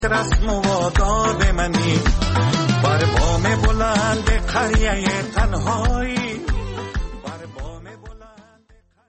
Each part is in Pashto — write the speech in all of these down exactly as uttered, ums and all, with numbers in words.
رسم و آداب منی بر بام بلند قریه تنهایی بر بام بلند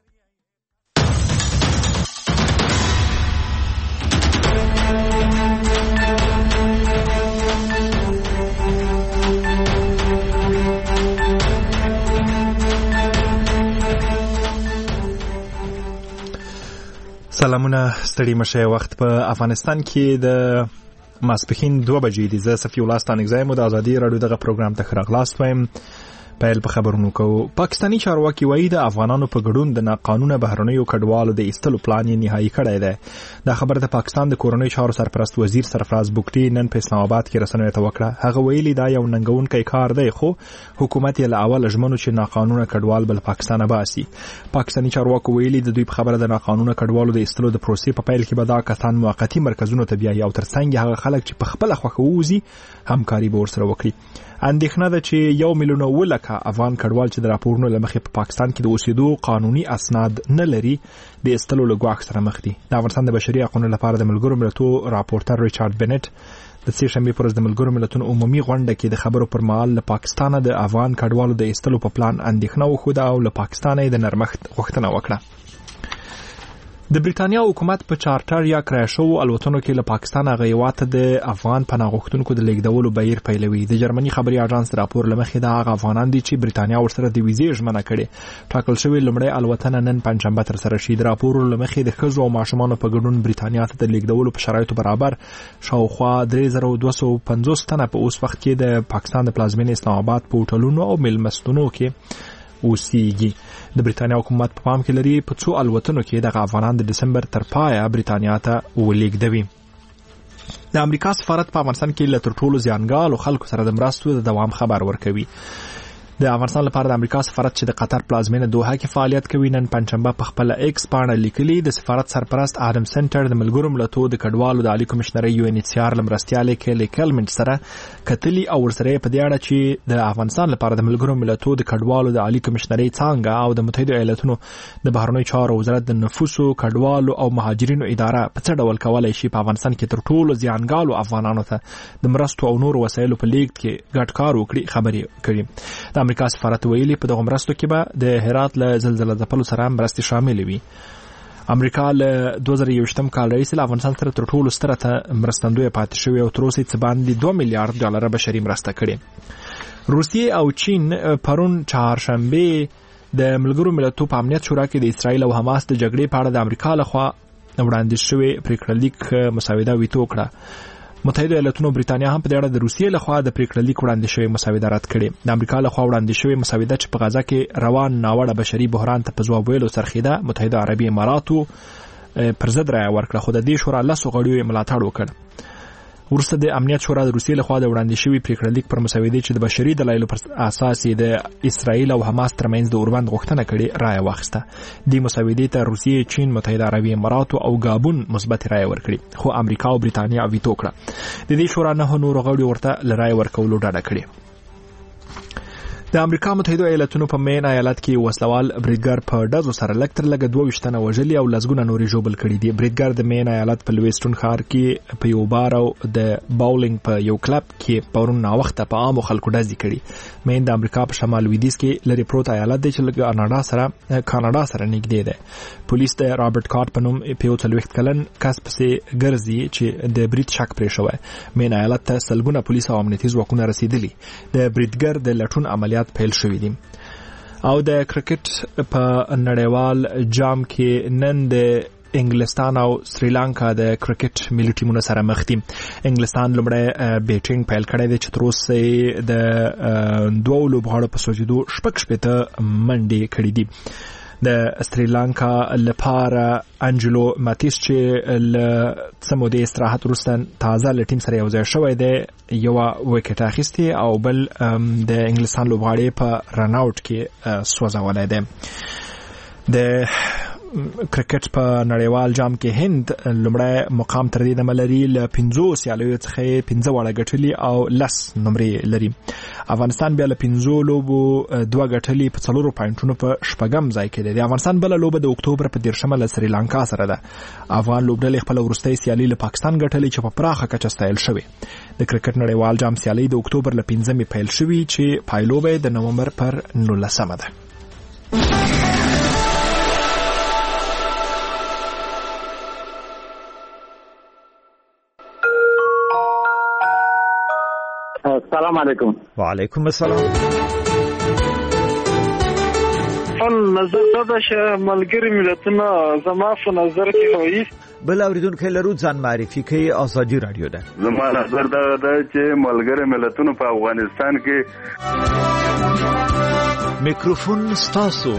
سلامونه ستړي مشه. وخت په افغانستان کې د ماسپښین دوه بجې دي. زه صفي الله ستانکزی مو د ازادي راډیو دغه پروګرام ته ښه راغلاست وایم. پیل په خبرونو کوو. پاکستاني چارواکي وایي د افغانانو په ګډون د ناقانونه بهرنیو کډوالو د ایستلو پلان یې نهایي کړی دی. دا خبره د پاکستان د کورنۍ چارو سرپرست وزیر سرفراز بوګټي نن په اسلام آباد کې رسنیو ته وکړه. هغه ویلي دا یو ننګونکی کار دی، خو حکومت یې له اوله ژمنو چې ناقانونه کډوال بل پاکستان باسي. پاکستاني چارواکو ویلي د دوی په خبره د ناقانونه کډوالو د ایستلو د پروسې په پیل کې به دا کسان موقتی مرکزونو ته بیایي او ترڅنګ هغه خلک چې په خپله خوښه ووځي همکاري به ورسره وکړي. اندېښنه ده چې یو میلیون اوه لکه افغان کډوال چې د راپورونو له مخې په پاکستان کې د اوسېدو قانوني اسناد نه لري د ایستلو له ګواښ سره مخ دي. د افغانستان د بشري حقوقو لپاره د ملګرو ملتونو راپورټر ریچارډ بنټ د سې شنبې پر ورځ د ملګرو ملتونو عمومي غونډه کې د خبرو پر مهال له پاکستانه د افغان کډوالو د ایستلو په پلان اندېښنه وښوده او له پاکستانه د نرمښت غوښتنه وکړه. د بریتانیا حکومت په چارټر یا کرایه شوو الوتنو کې له پاکستان هغه هیواد ته د افغان پناه غوښتونکو د لیږدولو بهیر پیلوي. د جرمني خبري اژانس راپور له مخې دا هغه افغانان دي چې بریتانیا ورسره د ویزې ژمنه کړې. ټاکل شوې لومړی الوتنه نن پنجشنبه ترسره شي. د راپور له مخې د ښځو او ماشومانو په ګډون بریتانیا ته د لیږدولو په شرایطو برابر شاوخوا درې زره دوه سوه پنځوس تنه په اوس وخت کې د پاکستان د پلازمینې اسلام آباد په هوټلونو او میلمستونو کې اوسېږي. د بریتانیا حکومت په پام کې لري په څو الوتنو کې دغه افغانان د دسمبر تر پایه بریتانیا ته ولېږدوي. د امریکا سفارت په افغانستان کې له تر ټولو زیانګالو خلکو سره د مرستو د دوام خبر ورکوي. د افغانستان لپاره د امریکا سفارت چې د قطر پلازمینه دوحه کې فعالیت کوي نن پنځشنبه په خپل ایکس پاڼه لیکلي د سفارت سرپرست آدم سنټر د ملګرو ملتونو د کډوالو د عالی کمشنرۍ یو ان ایچ سی آر لمرستیال کلی کلمنټ سره کتلي او ورسره په دې اړه چې د افغانستان لپاره د ملګرو ملتونو د کډوالو د عالی کمشنرۍ څانګه او د متحده ایالاتونو د بهرنیو چارو وزارت د نفوسو کډوالو او مهاجرینو اداره په څه ډول کولای شي په افغانستان کې تر ټولو زیانګالو افغانانو ته د مرستو او نور وسایلو په لیږد کې ګډ کار وکړي خبرې کړي. د امریکا سفارت ویلي په دغه مرستو کې به د هرات له زلزلې ځپلو سره مرستې شاملې وي. امریکا له دوه زره یوویشتم کال راهیسې له افغانستان سره تر ټولو ستره مرستندویه پاتې شوې او تر اوسه یې څه باندې دوه میلیارډ ډالره بشري مرسته کړې. روسیې او چین پرون چهارشنبه د ملګرو ملتونو په امنیت شورا کې د اسرائیل او حماس د جګړې په اړه د امریکا لخوا وړاندې شوې پریکړه لیک مسوده ویتو کړه. متحده ایالاتونو او بریتانیا هم په دې اړه د روسیې لخوا د پریکړه لیک وړاندې شوی مسوده رد کړې. د امریکا لخوا وړاندې شوی مسوده چې په غزه کې روان ناوړه بشري بحران ته په ځواب ویلو سرخیده متحده عربي اماراتو پر ضد رایه ورکړه، خو د دې شورا لسو غړیو یې ملاتړ وکړ. وروسته د امنیت شورا د روسیې لخوا د وړاندې شوی پریکړه لیک پر مسودې چې د بشري دلایلو پر اساس د اسرائیل او حماس ترمنځ د اوربند غوښتنه کړې رایه واخیسته. د مسودې ته روسیې، چین، متحده عربي امارات او گابون مثبت رایه ورکړي، خو امریکا او بریتانیا ویتو کړه. د دې شورا نه نور غړي ورته لرای ورکولو ډاډه کړي. د امریکا متحده ایالاتونو په مین ایالت کې وسلوال بریدګر په ډزو سره لږ تر لږه دوه ویشت تنه وژلي او لسګونه نورې ژوبل کړي دي. بریدګر د مین ایالت په لویسټون ښار کې په یو بار او د باولینګ په یو کلب کې پرون ناوخته په عامو خلکو ډزې کړي. مین د امریکا په شمال لویدیځ کې لري پروت ایالت دی چې له کاناډا سره کاناډا سره نږدې دی. پولیس د رابرټ کارټ په نوم په یو څلوېښت کلن کس پسې ګرځي چې د برید شک پرې شوی. مین ایالت ته سلګونه پولیس او امنیتي ځواکونه رسیدلي. د بریدګر د لټون عملیات پیل شوی دي. او د کرکټ په نړیوال جام کې نن د انګلستان او سریلانکا د کرکټ ملي ټیمونو سره مخ دي. انګلستان لومړی بیټینګ پیل کړی دی چې تر اوسه د دوه لوبغاړو په سوچېدو شپږ شپېته منډې کړې دي. د سریلانکا لپاره انجلو ماتیس چې ل سمودي استراحت وروسته تازه له ټیم سره یو ځای شوی دی یو وکټ اخیستی او بل د انګلستان لوبغاړی په رن اوټ کې سوځولای دی. د کرکټ په نړیوال جام کې هند لومړی مقام تر دې دمه لري، له پنځو سیالیو څخه پنځه واړه ګټلي او لس نمرې لري. افغانستان بیا له پنځو لوبو دوه ګټلي په څلورو پوینټونو په شپږم ځای کې دی. د افغانستان بله لوبه د اکتوبر په دېرشمه له سریلانکا سره ده. افغان لوبډلې خپله وروستۍ سیالي له پاکستان ګټلې چې په پراخه کچه ستایل شوې. د کرکټ نړیوال جام سیالي د اکتوبر له پنځمې پیل شوي چې پایلوبه د نومبر پر نولسمه ده. السلام علیکم. وعلیکم السلام. خپل نظر دا چې ملګری ملتونه زما په نظر کې وایي بل اوریدونکو لرو ځان معرفي کوي. ازادي رادیو ده. زما نظر دا ده چې ملګری ملتونه په افغانستان کې میکروفون ستاسو.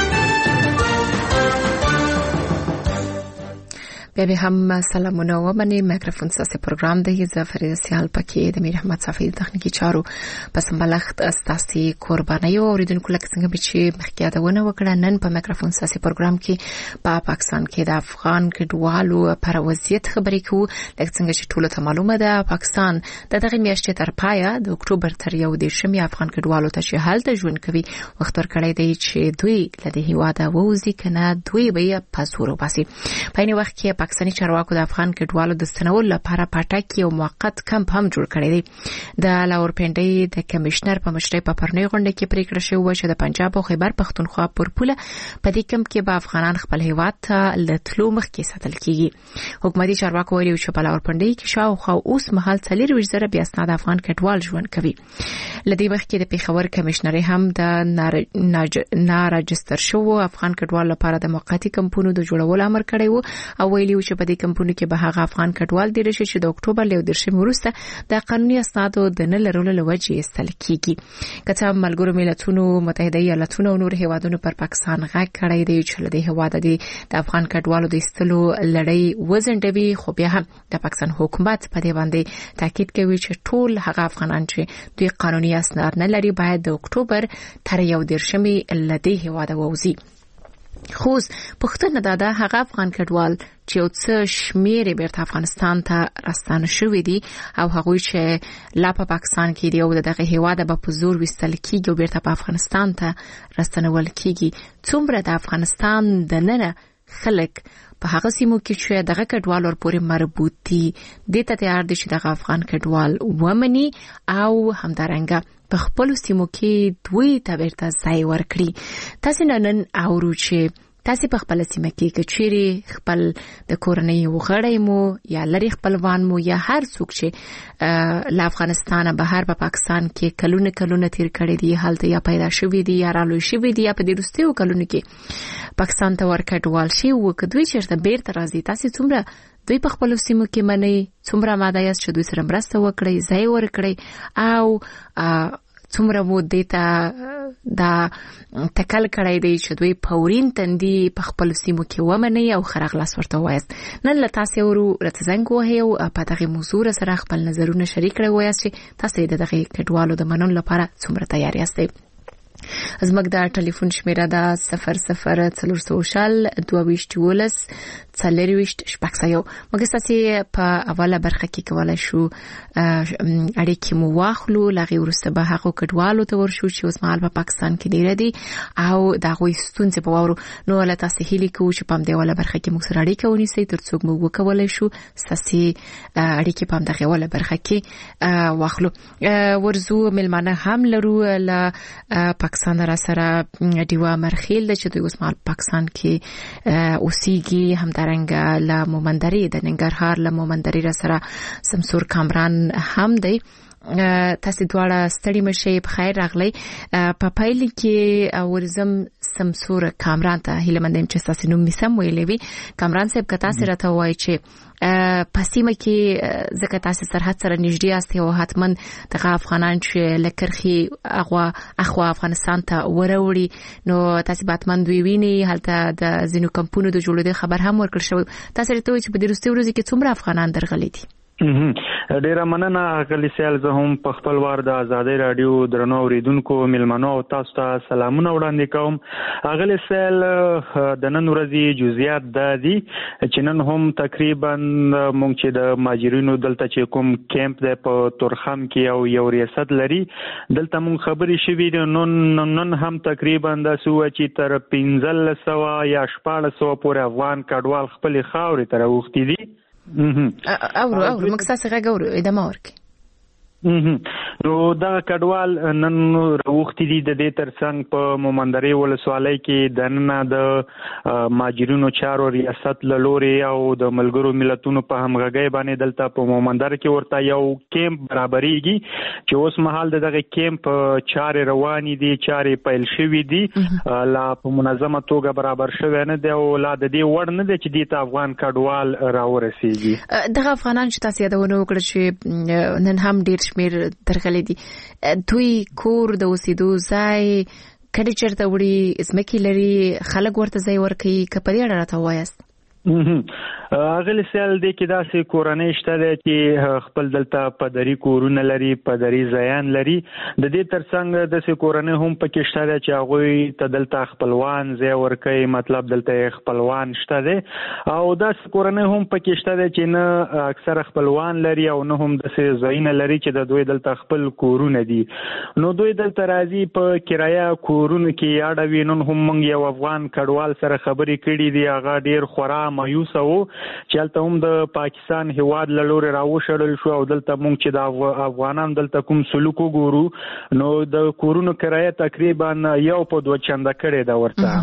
بیا به هم سلامونه و منی میکروفون ساسی پروگرام ده ز فرید سیال پکی د میر احمد صافی تخنیکی چارو پس ملخت استاسي قرباني او اوریدونکو لکه څنګه چې مخکې یادونه وکړه نن په میکروفون ساسی پروگرام کې په پاکستان کې د افغان کډوالو پر وضعیت خبرې کوو. لکه څنګه چې ټول ته معلومه ده پاکستان د دغه میاشتې تر پایه د اکتوبر تر یو دیرشمې افغان کډوالو ته چې هلته ژوند کوي وخت ورکړی دی چې دوی له دې هیواده ووځي کنه دوی به پاسور وباسي. په این وخت کې پاکستاني چارواکو د افغان کډوالو د ستنولو لپاره پټک یو موقت کمپ هم جوړ کړی دی. د لاورپنډۍ د کمشنر په مشرۍ په پرنۍ غونډه کې پریکړه شوې چې د پنجاب او خیبر پختونخوا پر پوله په دې کمپ کې به افغانان خپل هیواد ته لتلو مخکې ساتل کیږي. حکومتي چارواکو ویلي چې په لاورپنډۍ کې شاوخوا اوس مهال څلور ویشت زره بیا اسناد افغان کډوال ژوند کوي. لدې وخت کې د پیښور کمشنر هم د ناراجستر شوو افغان کډوال لپاره د موقتی کمپونو د جوړولو امر کړی و او ویلي چې په دې کمپونو کې به هغه افغان کډوال دي چې د اکتوبر له دیرشمې وروسته د قانوني اسنادو د نه لرلو له وجې ایستل کیږي. کته ملګرو ملتونو متحده ایالاتونو او نور هیوادونو پر پاکستان غږ کړی دی چې د هیواد د افغان کډوالو د ایستلو لړۍ وزندوي، خو بیا هم د پاکستان حکومت په دې باندې تاکید کوي چې ټول هغه افغانان چې دوی قانوني اسناد نه لري باید د اکتوبر تر یو دیرشمې له دې هیواده ووځي. خو پښتنه داده هغه افغان کډوال چې یو څه شمیر بیرته افغانستان ته راستانه شوی دي او هغوی چې لا په پاکستان کې دی او دغه هیواده به په زور وستل کیږي او بیرته په افغانستان ته راستنول کیږي. څومره د افغانستان د ننه خلک په هغه سیمو کې چې دغه کډوال ورپورې مربوط دي د ته تیار دي چې دغه افغان کډوال ومني او همدارنګه په خپل سیمو کې دوی ته ورته ځای ورکړي. تاسو نن اورو چې تاسو په خپل سیمه کې کچيري خپل د کورنۍ وغړی مو یا لري خپلوان مو یا هر څوک چې له افغانستان بهر په پاکستان کې کلونه کلونه تیر کړی دی حالت یا پیدا شوی دی یا رالوي شوی دی یا په دې وروستیو کلونو کې پاکستان ته ورکډوال شي او کدوې چیرته بیرته راځي تاسو څومره دوی په خپل سیمو کې منی څومره ماده یاست چې دوی سره مرسته وکړي ځای ورکړي او څومره مو دیتا دا تکل کړی دی چې دوی پورین تندي په خپل سیمو کې ومني او خرغلاس ورته وایست. نن له تاسو ورو راتزنګ وهیو په دغه موضوع سره خپل نظرونه شریک کړئ وایست چې تاسو د دغه کډوالو د منلو لپاره څومره تیار یاستئ. زموږ د ټلیفون شمیره ده صفر صفر څلور سوه شل دوه ویشت ولس څلور ویشت شپږ سوه. موږ ستاسو په اوله برخه کې کولای شو اړیکې مو واخلو لغې وروسته به هغه کډوالو ته ورشو چې اوس مهال په پاکستان کې دی ردي او د هغوی ستونزې په واورو. نو له تاسو هیلې کوو چې په همدې اوله برخه کې موږ سره اړیکه ونیسئ ترڅو موږ وکولای شو ستاسو اړیکې په همدغه اوله برخه کې واخلو. ورزو ملمانه هم لرو له پاکستان را سره دیوا مرخیل چې دوی اوس مهال پاکستان کې اوسېږي همدارنګه له مومندري د ننګرهار له مومندري را سره سمسور کامران هم دی. تاسو دواړه ستړي مشه په خیر راغلی. په پایله کې ورزم سمسور کامران ته هیله مندم چې تاسو نوم میسم ویلې وي. کامران صاحب که تاسو راته وایي چې پسیمه کې ځکه تاسو سرحد سره نږدې یاست او حتمن دغه افغانان چې لکرخي اغوا اخوا افغانستان ته وروړي نو تاسو باتمن دوی ویني هلته د زینو کمپونو د جوړېدو خبر هم ورکړ شو. تاسو ته وایي چې په دې وروستي ورځو کې څومره افغانان درغلي دي؟ ډیره مننه غلی سیال. زه هم په خپل وار د آزادۍ رادیو درنو اوریدونکو ملمنو او تاسو ته سلامونه وړاندې کوم. غلی سیال د نن ورځې جزئیات د دي چې نن هم تقریبا مونږ چې د ماجرینو دلته چې کوم کیمپ دی په تورخم کې او یو ریاست لري دلته مونږ خبرې شوې دي. نن نن هم تقریبا د سو چې تر پنځلس سوه یا شپاړس سوه پورې افغان کډوال خپل خاورې ته راوختي دي. اورو اورو مکساس غاورو ادمه ورکي نو دا کډوال نن راوختي دي د دې ترڅنګ په مومندرې ولسوالۍ کې د نن د ماجرینو چارو ریاست لوري او د ملګرو ملتونو په همغږۍ باندې دلته په مومندر کې ورته یو کیمپ برابرېږي چې اوس مهال دغه کیمپ چارې روانې دي، چارې پیل شوې دي، لا په منظمه توګه برابر شوی نه دی او لا د دې وړ نه دی چې دې ته افغان کډوال راورسېږي. دغه افغانان چې تاسو یادونه وکړه چې نن هم ډېر شمیر درغلي دي، دوی کور د اوسېدو ځای کډي چرته وړي ځمکې لري، خلک ورته ځای ورکوي، که په دې اړه راته ووایاست. اغلی سیال دی کې داسې کورنۍ شته دی چې خپل دلته پدري کورونه لري، پدري ځایان لري. د دې ترڅنګ داسې کورنۍ هم پکې شته دی چې هغوی ته دلته خپلوان ځای ورکوي، مطلب دلته خپلوان شته دی. او داسې کورنۍ هم پکې شته دی چې نه اکثره خپلوان لري او نه هم داسې ځایونه لري چې د دوی دلته خپل کورونه دي. نو دوی دلته راځي په کرایه کورونو کې اړوي. نن هم موږ یو افغان کډوال سره خبرې کړې دي، هغه ډېر خورا مایوس وو چې هلته هم د پاکستان هیواد له لورې راوشړل شو او دلته موږ چې د افغانان دلته کوم سلوک وګورو نو د کورونو کرایه تقریبا یو په دوه چنده کړې ده ورته.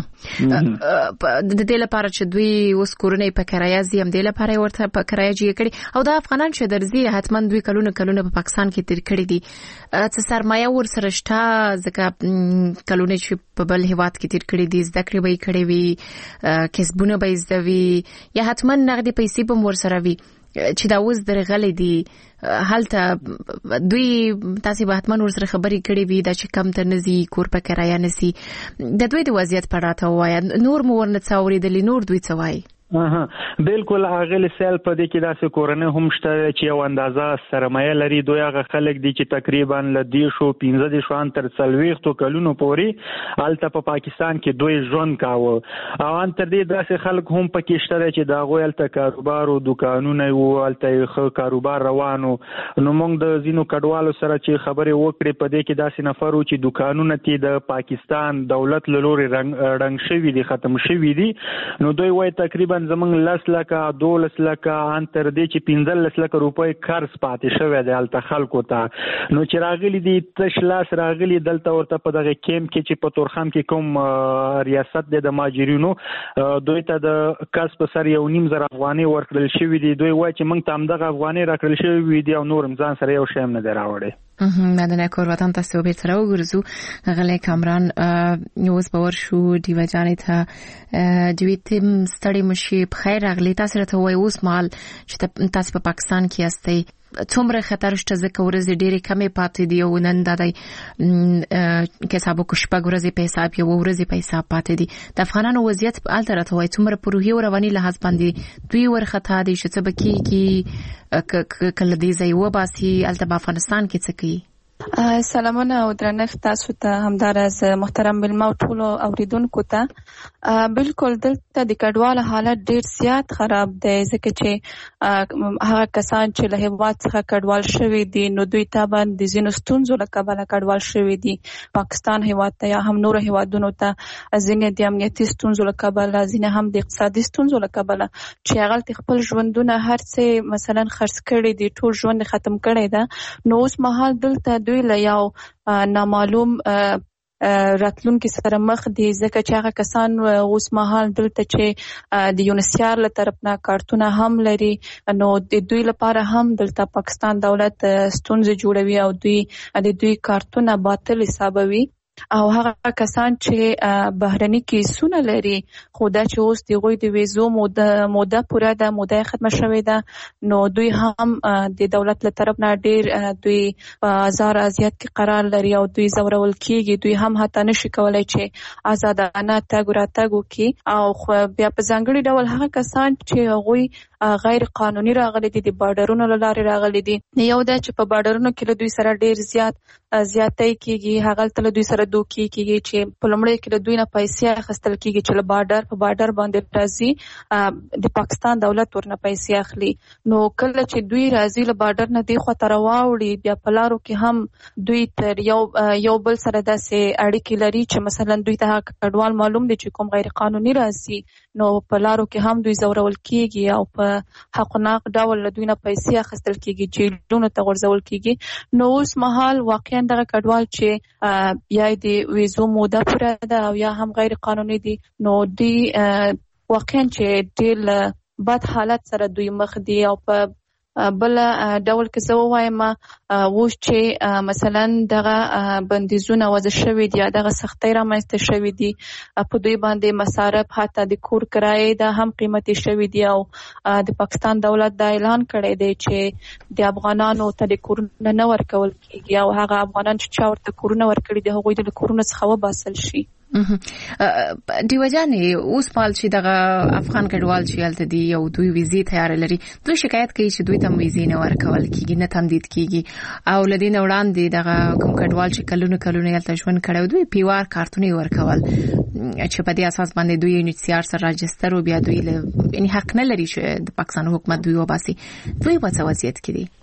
د دې لپاره چې دوی اوس کورونه په کرایه ځي هم دې لپاره ورته په کرایه جوړ کړي او دا افغانان چې درځي حتما دوی کلونه کلونه په پاکستان کې تیر کړي دي، څه سرمایه ورسره شته ځکه کلونه چې په بل هیواد کې تیر کړي دي، زده کړې به یې کړې وي، کسبونه به یې زده وي یا حتما نغدي پیسې به ورسره وي چې دا اوس درغلي دي. هلته دوی تاسو به حتما ورسره خبرې کړې وي دا چې کم ته نزي کور په کرایه نسی. د دوی د وضعیت په اړه ته وایي، نور مو ورنه څاوري دلی، نور دوی څه وایي؟ اها بالکل اغلی سیل په دې کې داسې کورنۍ هم شته چې یو اندازه سرمایه لري. دوی هغه خلک دي چې تقریبا له دیشو پنځه دیشو ان تر څلوېښتو کلونو پورې هلته په پاکستان کې دوی ژوند کاوه او ان تر دې داسې خلک هم پکې شته چې د هغوی هلته کاروبار او دوکانونه وو، هلته یې ښه کاروبار روانو. نو موږ د ځینو کډوالو سره چې خبرې وکړې په دې کې داسې نفر و چې دوکانونه تی د پاکستان دولت له لورې رنګ شوي دي، ختم شوي دي. نو دوی وایي تقریبا زمونږ لس لکه دولس لکه ان تر دې چې پنځلس لکه روپۍ قرض پاتې شوی دی هلته خلکو ته. نو چې راغلي دي تش لاس راغلي دلته ورته په دغه کیمپ کې چې په تورخم کې کوم ریاست دی د ماجرینو، دوی ته د کس په سر یو نیم زر افغانۍ ورکړل شوي دي. دوی وایي چې موږ ته همدغه افغانۍ راکړل شوي دي او نور هم ځان سره یو شی هم نه دی راوړی. مدنه کور وطن تاسو به تر وګرځو غلې کامران نیوز باور شو دیو جانې ته دوی تم ستړي مشي بخیر راغلی. تاسو راته وایي اوس مال چې تاسو په پاکستان کې یاستئ څومره خطر شته ځکه ورځې ډېرې کمې پاتې دي او نن دا دی که حسابو کو شپږ ورځې په حساب یو ورځې په حساب پاتې دي. د افغانانو وضعیت هلته راته وایي څومره په روحي او رواني لحاظ باندې دوی ورخطا دي چې څه به کېږي کله دې ځای وباسي هلته په افغانستان کې څه کوي؟ سلامونه او درنښت تاسو ته همداراز محترم ملما او ټولو اوریدونکو ته. بالکل دلته د کډوالو حالت ډیر زیات خراب دی ځکه چې هغه کسان چې له هیواد څخه کډوال شوي دي نو دوی طبعا د ځینو ستونزو له کبله کډوال شوي دي پاکستان هیواد ته یا هم نور هیوادونو ته، ځینې د امنیتي ستونزو له کبله، ځینې هم د اقتصادي ستونزو له کبله چې هغه خپل ژوندونه هر څه مثلا خرڅ کړي دي، ټول ژوند ختم کړي ده. نو اوس مهال دلته دوی له یو نامعلوم راتلونکي سره مخ دي ځکه چې هغه کسان اوس مهال دلته چې د یونسیار له طرف نه کارتونه هم لري نو د دوی لپاره هم دلته پاکستان دولت ستونزې جوړوي او دوی د دوی کارتونه باطل حسابوي. او هغه کسان چې بهرني کیسونه لري خو دا چې اوس د غوي د ویزو موده موده پوره ده، موده ختمه شوې ده، نو دوی هم د دولت له طرف نه ډیر دوی په ازار ازیات کې قرار لري او دوی زورول کیږي. دوی هم حتی نشي کولای چې آزادانه تګ راتګ وکړي. او بیا په ځانګړي ډول هغه کسان چې غوي غیر قانوني راغلي دي، د بارډرونو له لارې راغلي دي، یو دا چې په بارډرونو کې له دوی سره ډیر زیات زیاتۍ کیږي، هغه تل دوی سره دوکي کیږي چې په لومړي کې له دوی نه پیسې اخیستل کیږي چې له بارډر په بارډر باندې راځي، د پاکستان دولت ورنه پیسې اخلي. نو کله چې دوی راځي له بارډر نه دی خو تر واوړي، بیا په لارو کې هم دوی تر یو یو بل سره داسې اړیکې لري چې مثلا دوی ته کډوال معلوم دي چې کوم غیر قانوني راځي، نو په لارو کې هم دوی زورول کیږي او په حقناق ډول له دوی نه پیسې اخیستل کیږي، جیلونو ته غورځول کیږي. نو اوس مهال واقعا دغه کډوال چې یا د ویزو موده پوره ده او یا هم غیر قانوني دي، نو دی واقعا چې ډېر بد حالت سره دوی مخ دي. او په بل ډول کې زه وایم اوس چې مثلا دغه بندیزونه وضع شوي دي، دغه سختۍ رامنځته شوي دي، په دوی باندې مصارف حتی د کور کرایې دا هم قیمتي شوي دي. او د پاکستان دولت دا اعلان کړی دی چې د افغانانو ته د کورونه نه ورکول کیږي او هغه افغانان چې چا ورته کورونه ورکړي دي هغوی د کورونو څخه وباسل شي. دیو جانې اوس مال چې دغه افغان کډوال چې هلته دي او دوی ویزې تیار لري، دوی شکایت کوي چې دوی ته ویزې نه ورکول کیږي، نه تمدید کیږي. او لدې نه وړاندې دغه کوم کډوال چې کلونه کلونه هلته ژوند کړي دوی پیوار کارتونه ورکول چې په دې اساس باندې دوی یو سیار سره راجستر او بیا دوی یعنی حق نه لري چې د پاکستان حکومت دوی وباسي. دوی په څه وضعیت کې دي؟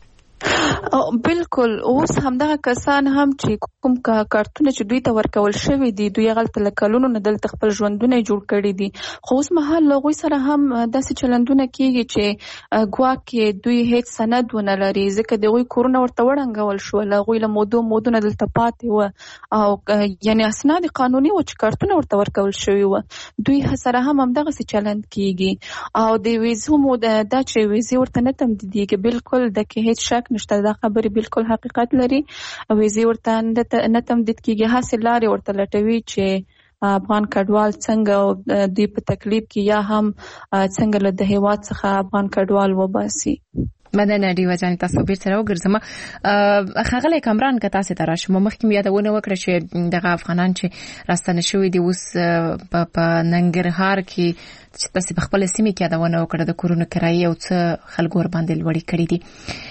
بالکل اوس همدغه کسان هم چې کوم کارتونه چې دوی ته ورکول شوي دي، دوی هغلته له کلونو نه دلته خپل ژوندونه جوړ کړي دي، خو اوس مهال له هغوی سره هم داسې چلندونه کیږي چې ګواکې دوی هیڅ سند ونه لري، ځکه د هغوی کورونه ورته وړنګول شول، هغوی له مودو مودونه دلته پاتې وه او یعنې اسناد قانوني و چې کارتونه ورته ورکول شوي وه. دوی سره هم همدغسې چلند کیږي. او د ویزو موده دا چې ویزې ورته نه تمدیدېږي، بالکل دکې هیڅ شک نشته، دا خبرې بالکل حقیقت لري. ویزې ورته نه تمدید کیږي، هسې لارې ورته لټوي چې افغان کډوال څنګه او دوی په تکلیف کې یا هم څنګه له د هیواد څخه افغان کډوال وباسي. مدنه دیو جان تاسو بیرته راوګرځم. خغلی کامران که تاسو ته راشم مخکې یادونه وکړه چې دغه افغانان چې راستنه شوي دي اوس په ننګرهار کې چې تاسو په خپل سیمه کې یادونه وکړه د کورونو کرایې او څه خلک ور باندې لوړې کړې دي.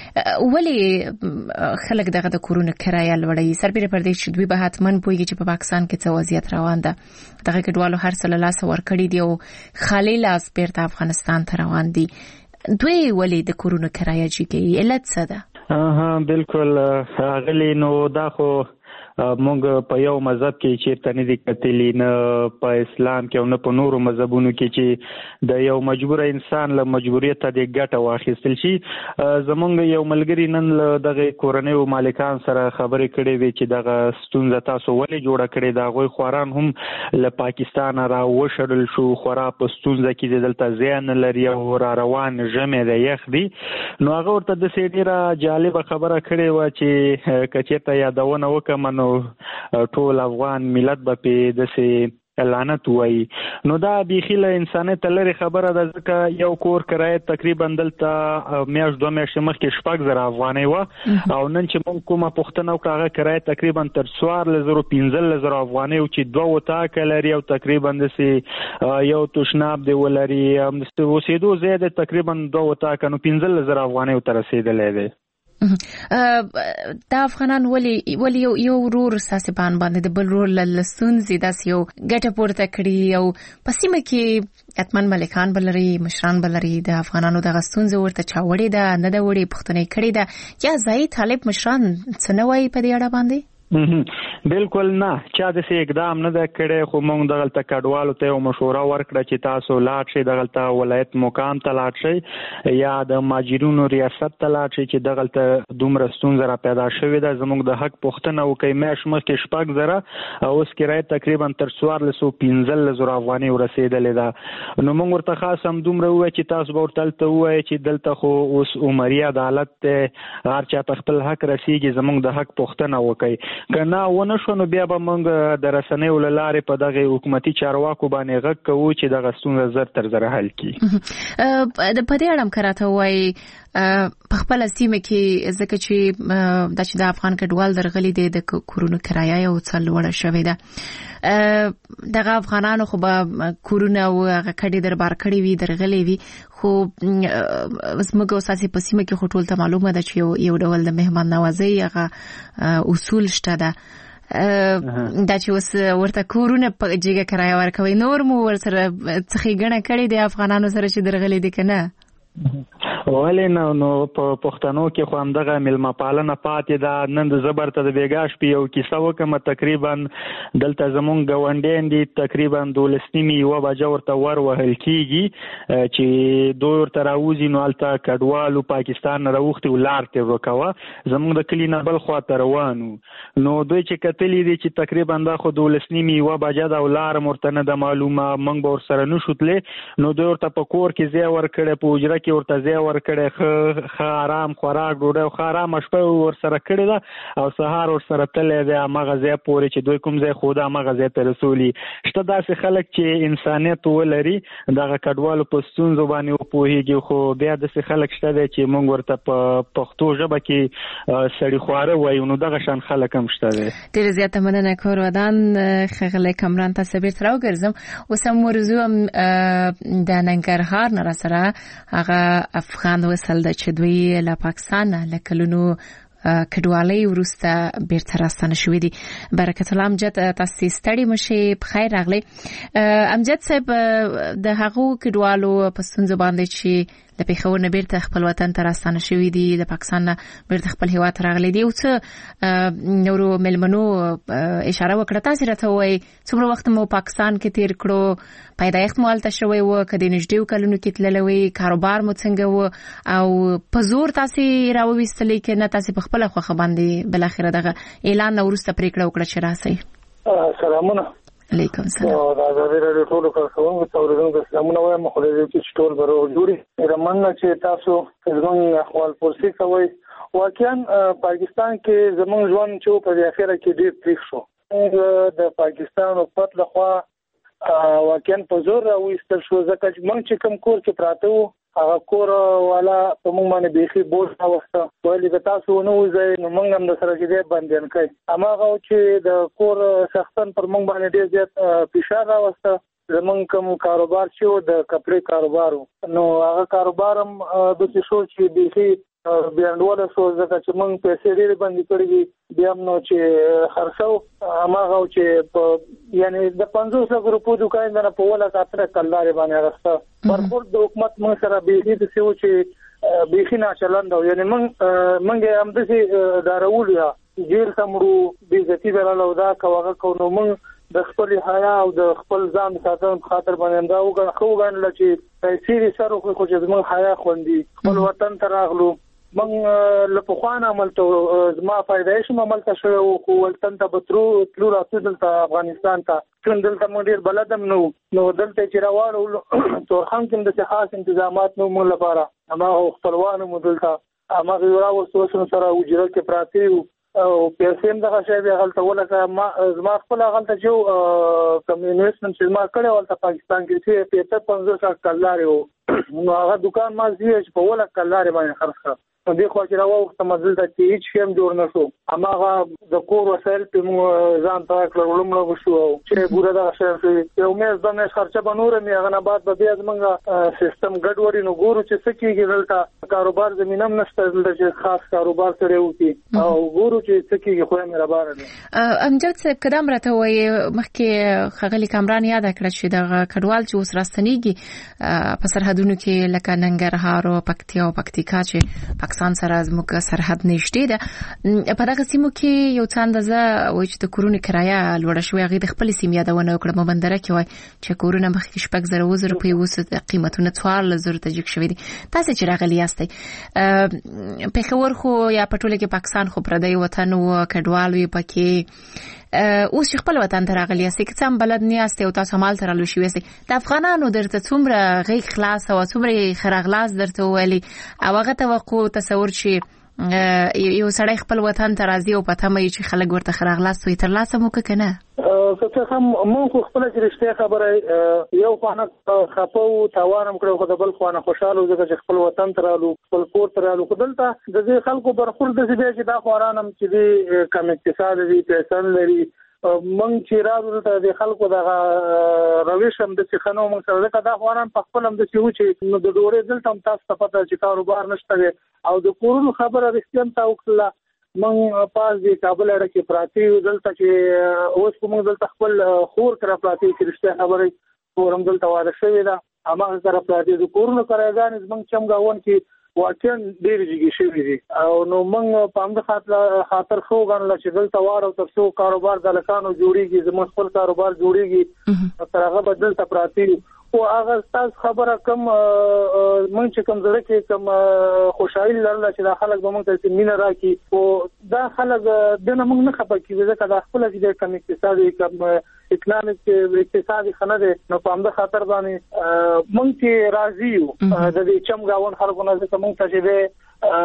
ولې خلک دغه د کورونو کرایه لوړوي؟ سربېره پر دې چې دوی به حتماً پوهیږي چې په پاکستان کې څه وضعیت روان ده، دغه کډوالو هر څه له لاسه ورکړي دي او خالي لاس بیرته افغانستان ته روان دي. دوی ولې د کورونو کرایه جګوي؟ علت څه ده؟ ها بالکل غلی نو دا خو مونږ په یو مذهب کې چیرته نه دي کتلی، نه په اسلام کې او نه په نورو مذهبونو کې چې د یو مجبور انسان له مجبوریت ته د ګټه واخیستل شي. زمونږ یو ملګری نن له دغه کورنیو مالکان سره خبرې کړې وې چې دغه ستونزه تاسو ولې جوړه کړې ده، هغوی خواران هم له پاکستان را وشړل شو، خورا په ستونزه کې دلته ځای نه لري او را روان ژمی دی، یخ دی. نو هغه ورته داسې ډېره جالبه خبره کړې وه چې که چېرته یادونه وکړم نو ټول افغان ملت به پې داسې لعنت وایي. نو دا بیخي له انسانیت لرې خبره ده، ځکه یو کور کرایه تقریبا دلته میاشت دوه میاشتې مخکې شپږ زره افغانۍ وه او نن چې موږ کومه پوښتنه وکړه هغه کرایه تقریبا تر څوارلس زرو پنځلس زرو افغانۍ و چې دوه اتاقه لري او تقریبا داسې یو تشناب دی ولري، اوسېدو ځای دی تقریبا دوه اتاقه، نو پنځلس زره افغانۍ ورته رسېدلی دی. دا افغانان ولی ولی یو یو ورور ساسبان باندې د بل ورور لستونزي داس یو ګټه پورته کړی او پسیمه کې اتمن ملکان بلري مشران بلري د افغانانو د غستونزي ورته چاوړې ده نه د وړي پښتنې کړی ده یا ځای طالب مشران څنوي په دې اړه باندې؟ بالکل نه، چا داسې اقدام نه ده کړی، خو موږ دغلته کډوالو ته یو مشوره ورکړه چې تاسو لاړ شئ دغلته ولایت مقام ته لاړ شئ یا د مهاجرینو ریاست ته لاړ شئ چې دغلته دومره ستونزه را پیدا شوې ده، زموږ د حق پوښتنه وکړئ. میاشت مخکې شپږ زره اوس کرایه تقریبا تر څوارلس سوه پنځلس زره افغانۍ ورسېدلې ده. نو موږ ورته خاص هم دومره ووایه چې تاسو به ورته هلته ووایئ چې دلته خو اوس عمري عدالت دی، هر چا ته خپل حق رسېږي، زموږ د حق پوښتنه وکړئ. کنه ونه شو نو بیا به موږ د رسنیو له لارې په دغه حکومتي چارواکو باندې غږ کوو چې دغه ستونزه زر تر زر حل کړي. د پدې اړه کراته وای په خپل سیمه کې ځکه چې د چې د افغان کډوال درغلي دي د کورونو کرایه یو څل وړه شوې ده دغه افغانانو خو به کورونه او کډي دربار کړی وي درغلي وي خو زموږ اساسي په سیمه کې خو ټول ته معلومه ده چې یو ډول د مهمان نوازي هغه اصول شته ده دا چې اوس ورته کورونه په جګه کرایه ورکوي نور مو ورسره څخه غنه کړی د افغانانو سره چې درغلي دي کنه ولې نو نو په پښتنو کې خو همدغه ملما پالنه پاتې ده. نن د زبر ته د بیګاش په یو کیسه وکم تقریبا دلته زمون غونډین دي تقریبا دولسنیمي یو بجه ورته ور وهل کیږي چې دوی ورته راوځي نو الته کډوالو پاکستان راوختي ولار ته وکوا زمون د کلی نه بل خوا ته روانو نو دوی چې کتلې دي چې تقریبا دا خو دولسنیمي یو بجه د ولار مرتنه د معلومه منګ بور سره نشوتلې نو دوی ورته په کور کې ځای ور کړې په اجره کې ورته ځای ور کړه خ آرام خوراک ډوډۍ او خارام شپه ور سره کړی دا او سهار ور سره تلې د مغزه پورې چې دوی کوم ځای خدا مغزه ته رسولي شته داسې خلک چې انسانيت ولري دغه کډوالو په ستونزو باندې پوهیږي خو بیا داسې خلک شته چې موږ ورته په پښتو ژبه کې سړی خواره وایو نو دغه شان خلک هم شته. ډیر زیاته مننه کور ودان خغله کمران ته سبیر تر وګرځم اوس موضوع د ننګرهار نه سره هغه افغان وصل د چدوی له پاکستان له کلونو کډوالۍ ورسته بیرته راستنه شوې دي. برکت الله امجد تاسو ستړي مشه په خیر راغلی. امجد صاحب د هغو کډوالو په ستونزه باندې چې د پیښور نه بیرته خپل وطن ته راستنه شوې دي د پاکستان نه بیرته خپل هیواد راغلي دي او څه نورو ملمنو اشاره وکړه تاسو راته وای څومره وخت مو پاکستان کې تیر کړو پیدایښت مو الته شوی و کدي نږدې کلونو کې تللوي کاروبار مو څنګه و او په زور تاسو راوېستلې کې نه تاسو په خپل خوخه باندې بل اخر دغه اعلان ورسته پریکړه وکړه چې راسي. سلامونه علیکم سلام. دا د ویډیو ټولو کارکونکو ته ورته سلامونه وایم خو دې چې ټول برو جوړي رمنه چې تاسو زموږ احوال پرسي کوي واقعا پاکستان کې زموږ ژوند چې په اخره کې ډیر تریخ شو د پاکستان او پټ لخوا واقعا په زور راوېستل شو ځکه چې موږ چې کوم کور کې پراته وو هغه کور والا په موږ باندې بيخي بوج راوسته ولې د تاسو نو وځي نو موږ هم د سره کې باندې کوي اماغه چې د کور شخصن پر موږ باندې ډیر زیات فشار راوسته زمونږ کوم کاروبار چې د کپړې کاروبارو نو هغه کاروبار هم د څه شو چې بيخي بیانډواله شو ځکه چې موږ پیسې ډېر باندې کړې بیا نو چې خرڅو اماغه چې یعنی د پنځوس لک روپو دکان نه په ولا ساتره کلدار باندې راسته پرپور د حکومت موږ سره به دې څه و چې بيخي نه چلند یعنی موږ موږ هم د دې دارول یا جیل سمړو به ذاتی ولاله دا کوغه کو نو موږ د خپل حیا او د خپل ځان ساتنه خاطر باندې دا وګڼه خو غن لچې پیسې سره خو چې زموږ حیا خوندي خپل وطن ته راغلو من لپخوانه عملته زما فائدې شم عملته شو خو ولتن ته بترو تلو راتو دلته افغانستان ته څنګه دلته مونږ بلدم نو نو دلته چې راوړو تورخان کې د خاص تنظیمات نو مول لپاره اما خپلوانو مدلته اما غوړا وسوسه سره وجره کې پراتی او پیسې هم دغه شی به غلطه ولکه ما زما خپل غلطه چې کوم انویسټمنت چې ما کړو ولته پاکستان کې چې پېته پنځوس کلار یو نو هغه دکان ما زیه چې په ولا کلار باندې خرڅ کړ نو د خو چې راوخته مزل ته چې هیڅ شی هم جوړ نه شو اماغه د کور وسایل په مو ځان ته کړلم نو وشو چې ګوره دا شی یو مې ځنه خرچه بنور مې هغه نه بعد به بیا زمونږه سیستم ګډوډي نو ګورو چې څه کیږي دلته کاروبار زمينم نشته دلته چې خاص کاروبار سره وتی او ګورو چې څه کیږي خو مې را بار نه امجد صاحب قدم راته وای مخکې خغلی کامران یاد کړ چې دا کډوال چې اوس راستنیږي په سرحدونو کې لکه ننګرهار او پکتیا او پکتیکا چې پاکستان سره زموږ سرحد نشته ده په دغه سیمو کې یو څه اندازه وایي چې د کورونو کرایه لوړه شوې هغه د خپل سیمې یادونه وکړه مبندره کې وای چې کورونه مخکې شپږ زره وزر په وسه قیمتونه څوار زر ته جګ شوې دي تاسو چې راغلی یاستئ په خبر خو یا پټوله کې پاکستان خو پردی وطن او کډوال وي پکې اوس خپل وطن ته راغلی یاستئ که څم بلد نه یاستئ او تاسو مال تر لوي شوې یاستئ د افغانانو درته څومره غي خلاص او څومره خراغلاس درته ویلي او هغه توقع تصور چې یو سړی خپل وطن ته راځي او پته مې چې خلک ورته خراغلاست وي تر لاسه مو کنه که هم مونږ خپل چې رښتیا خبره یو خانه خپو توانم کړو خو د بل خانه خوشاله وځه چې خپل وطن ته رالو خپل کور ته رالو خدلته د دې خلکو برخورد د دې چې دا خورانم چې دې کم اقتصاد دي پیسې لري مونږ چې راځو ته د خلکو د رویش هم د څخنو مونږ سره دا خوران په خپل هم د چې و چې نو د ډورې دلته هم تاسو ته پته چې کاروبار نشته او د کورونو خبره رښتیا ته وکړه من پاس دی کابل اړه کې پراتی دلته چې اوس کوم دلته خپل خور کرا پراتی چې رښتیا خبره کورم دلته واده شوی دا هغه سره پراتی د کورونو کراګان زمنګ چمګاون کې واقعا ډېر جګی شوی دي او نو موږ په همد خاطر خاطر خو غنل چې دلته واره تر څو کاروبار د لکانو جوړیږي زموږ خپل کاروبار جوړیږي تر هغه بدل ته پراتی او هغه تاسو خبره کوم مونږ چې کوم زړه کې کوم خوشحالي لرل چې د خلک به مونږ ته مینه راکړي او دا خلک د نه مونږ نه خبر کیږي ځکه د خپل چې کوم اقتصادي کوم اکونومیک اقتصادي خنه ده نو په همدا خاطر باندې مونږ چې راضي یو د دې چمګاون خلکو نه ځکه مونږ ته چې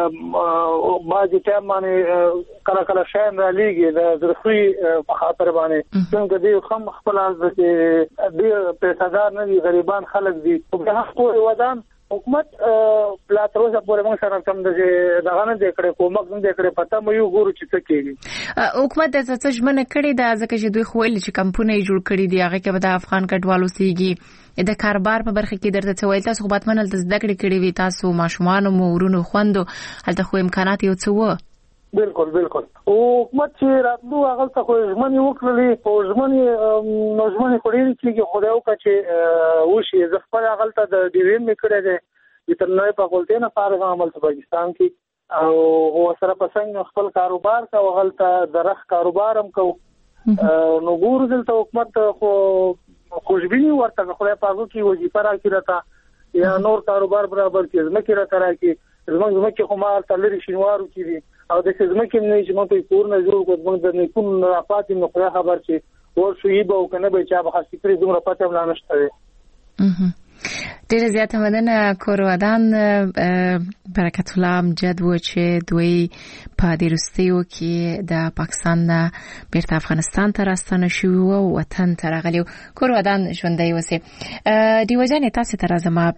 باج ټیم باندې کله کله شاین را لېږي د زرخوي په خاطر باندې څنګه دې خام خپل از چې دې پیسادار نه دي غریبان خلک دي په هغه پورې ودان حکومت لا تر اوسه پورې موږ سره کوم د دغه نه د کړې کومک نه د کړې پته مې یو ګورو چې څه کېږي حکومت د څه ژمنه کړې ده ځکه چې دوی خو ویل چې کمپونه جوړ کړي دي هغه کې به د افغان کډوالو سیږي د کاروبار په برخه کې درته څه ویل تاسو خو باتمن د زده کړې کړې وي تاسو ماشومان او ورونو خوندو هلته خو امکانات یو څه و بالکل بالکل او حکومت چې راتلو هغه څه خو ژمنې وکړلې او ژمنې نو ژمنې خو ډېرې کېږي خدای وکړه چې وشي زه خپل هغه ته د ډیویم مې کړی دی ویټرنری فاکولټي نه فارغ عمل په پاکستان کې او سره پسنګ خپل کاروبار کا وغلطه درخ کاروبار هم کو نو ګورو دلته حکومت خو خوشبینی ورته خدای پاکو کې وظیفه راکړه تا یا نور کاروبار برابر کې زمکه را تراکي زمونږ زمکه خو ما تلری شینوارو کې دي او د زمکه نه چې مونږ په کور نه جوړ کوو موږ د نیکون راپاتې نو خدای خبر چې ور شو یبه او کنه به چا به خاصی کړی دومره پته ولا نشته ډیره زیاته مننه کورودان برکت الله امجد و چې دوی په دیرستیو کې د پاکستان نه بیرته افغانستان ته راستنه شو او وطن ته راغلی کورودان ژوندۍ وسی دیو جان تاسو ته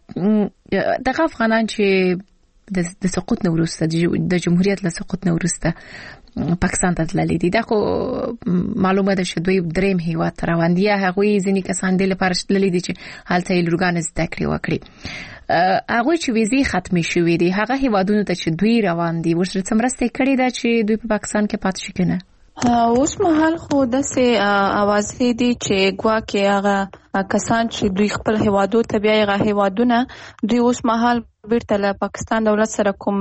راځم د افغانان چې د سقوط نه ورسته د جمهوریت له سقوط نه ورسته پاکستان ته تللی دي دا خو معلومه ده چې دوی دریم هیواد ته روان دي هغه ځینې کسان د لپاره تللی دي چې هلته یې لورګان زده کړې وکړي هغه چې ویزې ختمې شوې دي هغه هیوادونو ته چې دوی روان دي ورسره څمرسته کړي ده چې دوی په پاکستان کې پاتې شي کنه اوس مهال خو داسې اوازې دي چې ګواکې هغه کسان چې دوی خپل هیوادو ته بیا هغه هیوادونه دوی اوس مهال بیرته له پاکستان دولت سره کوم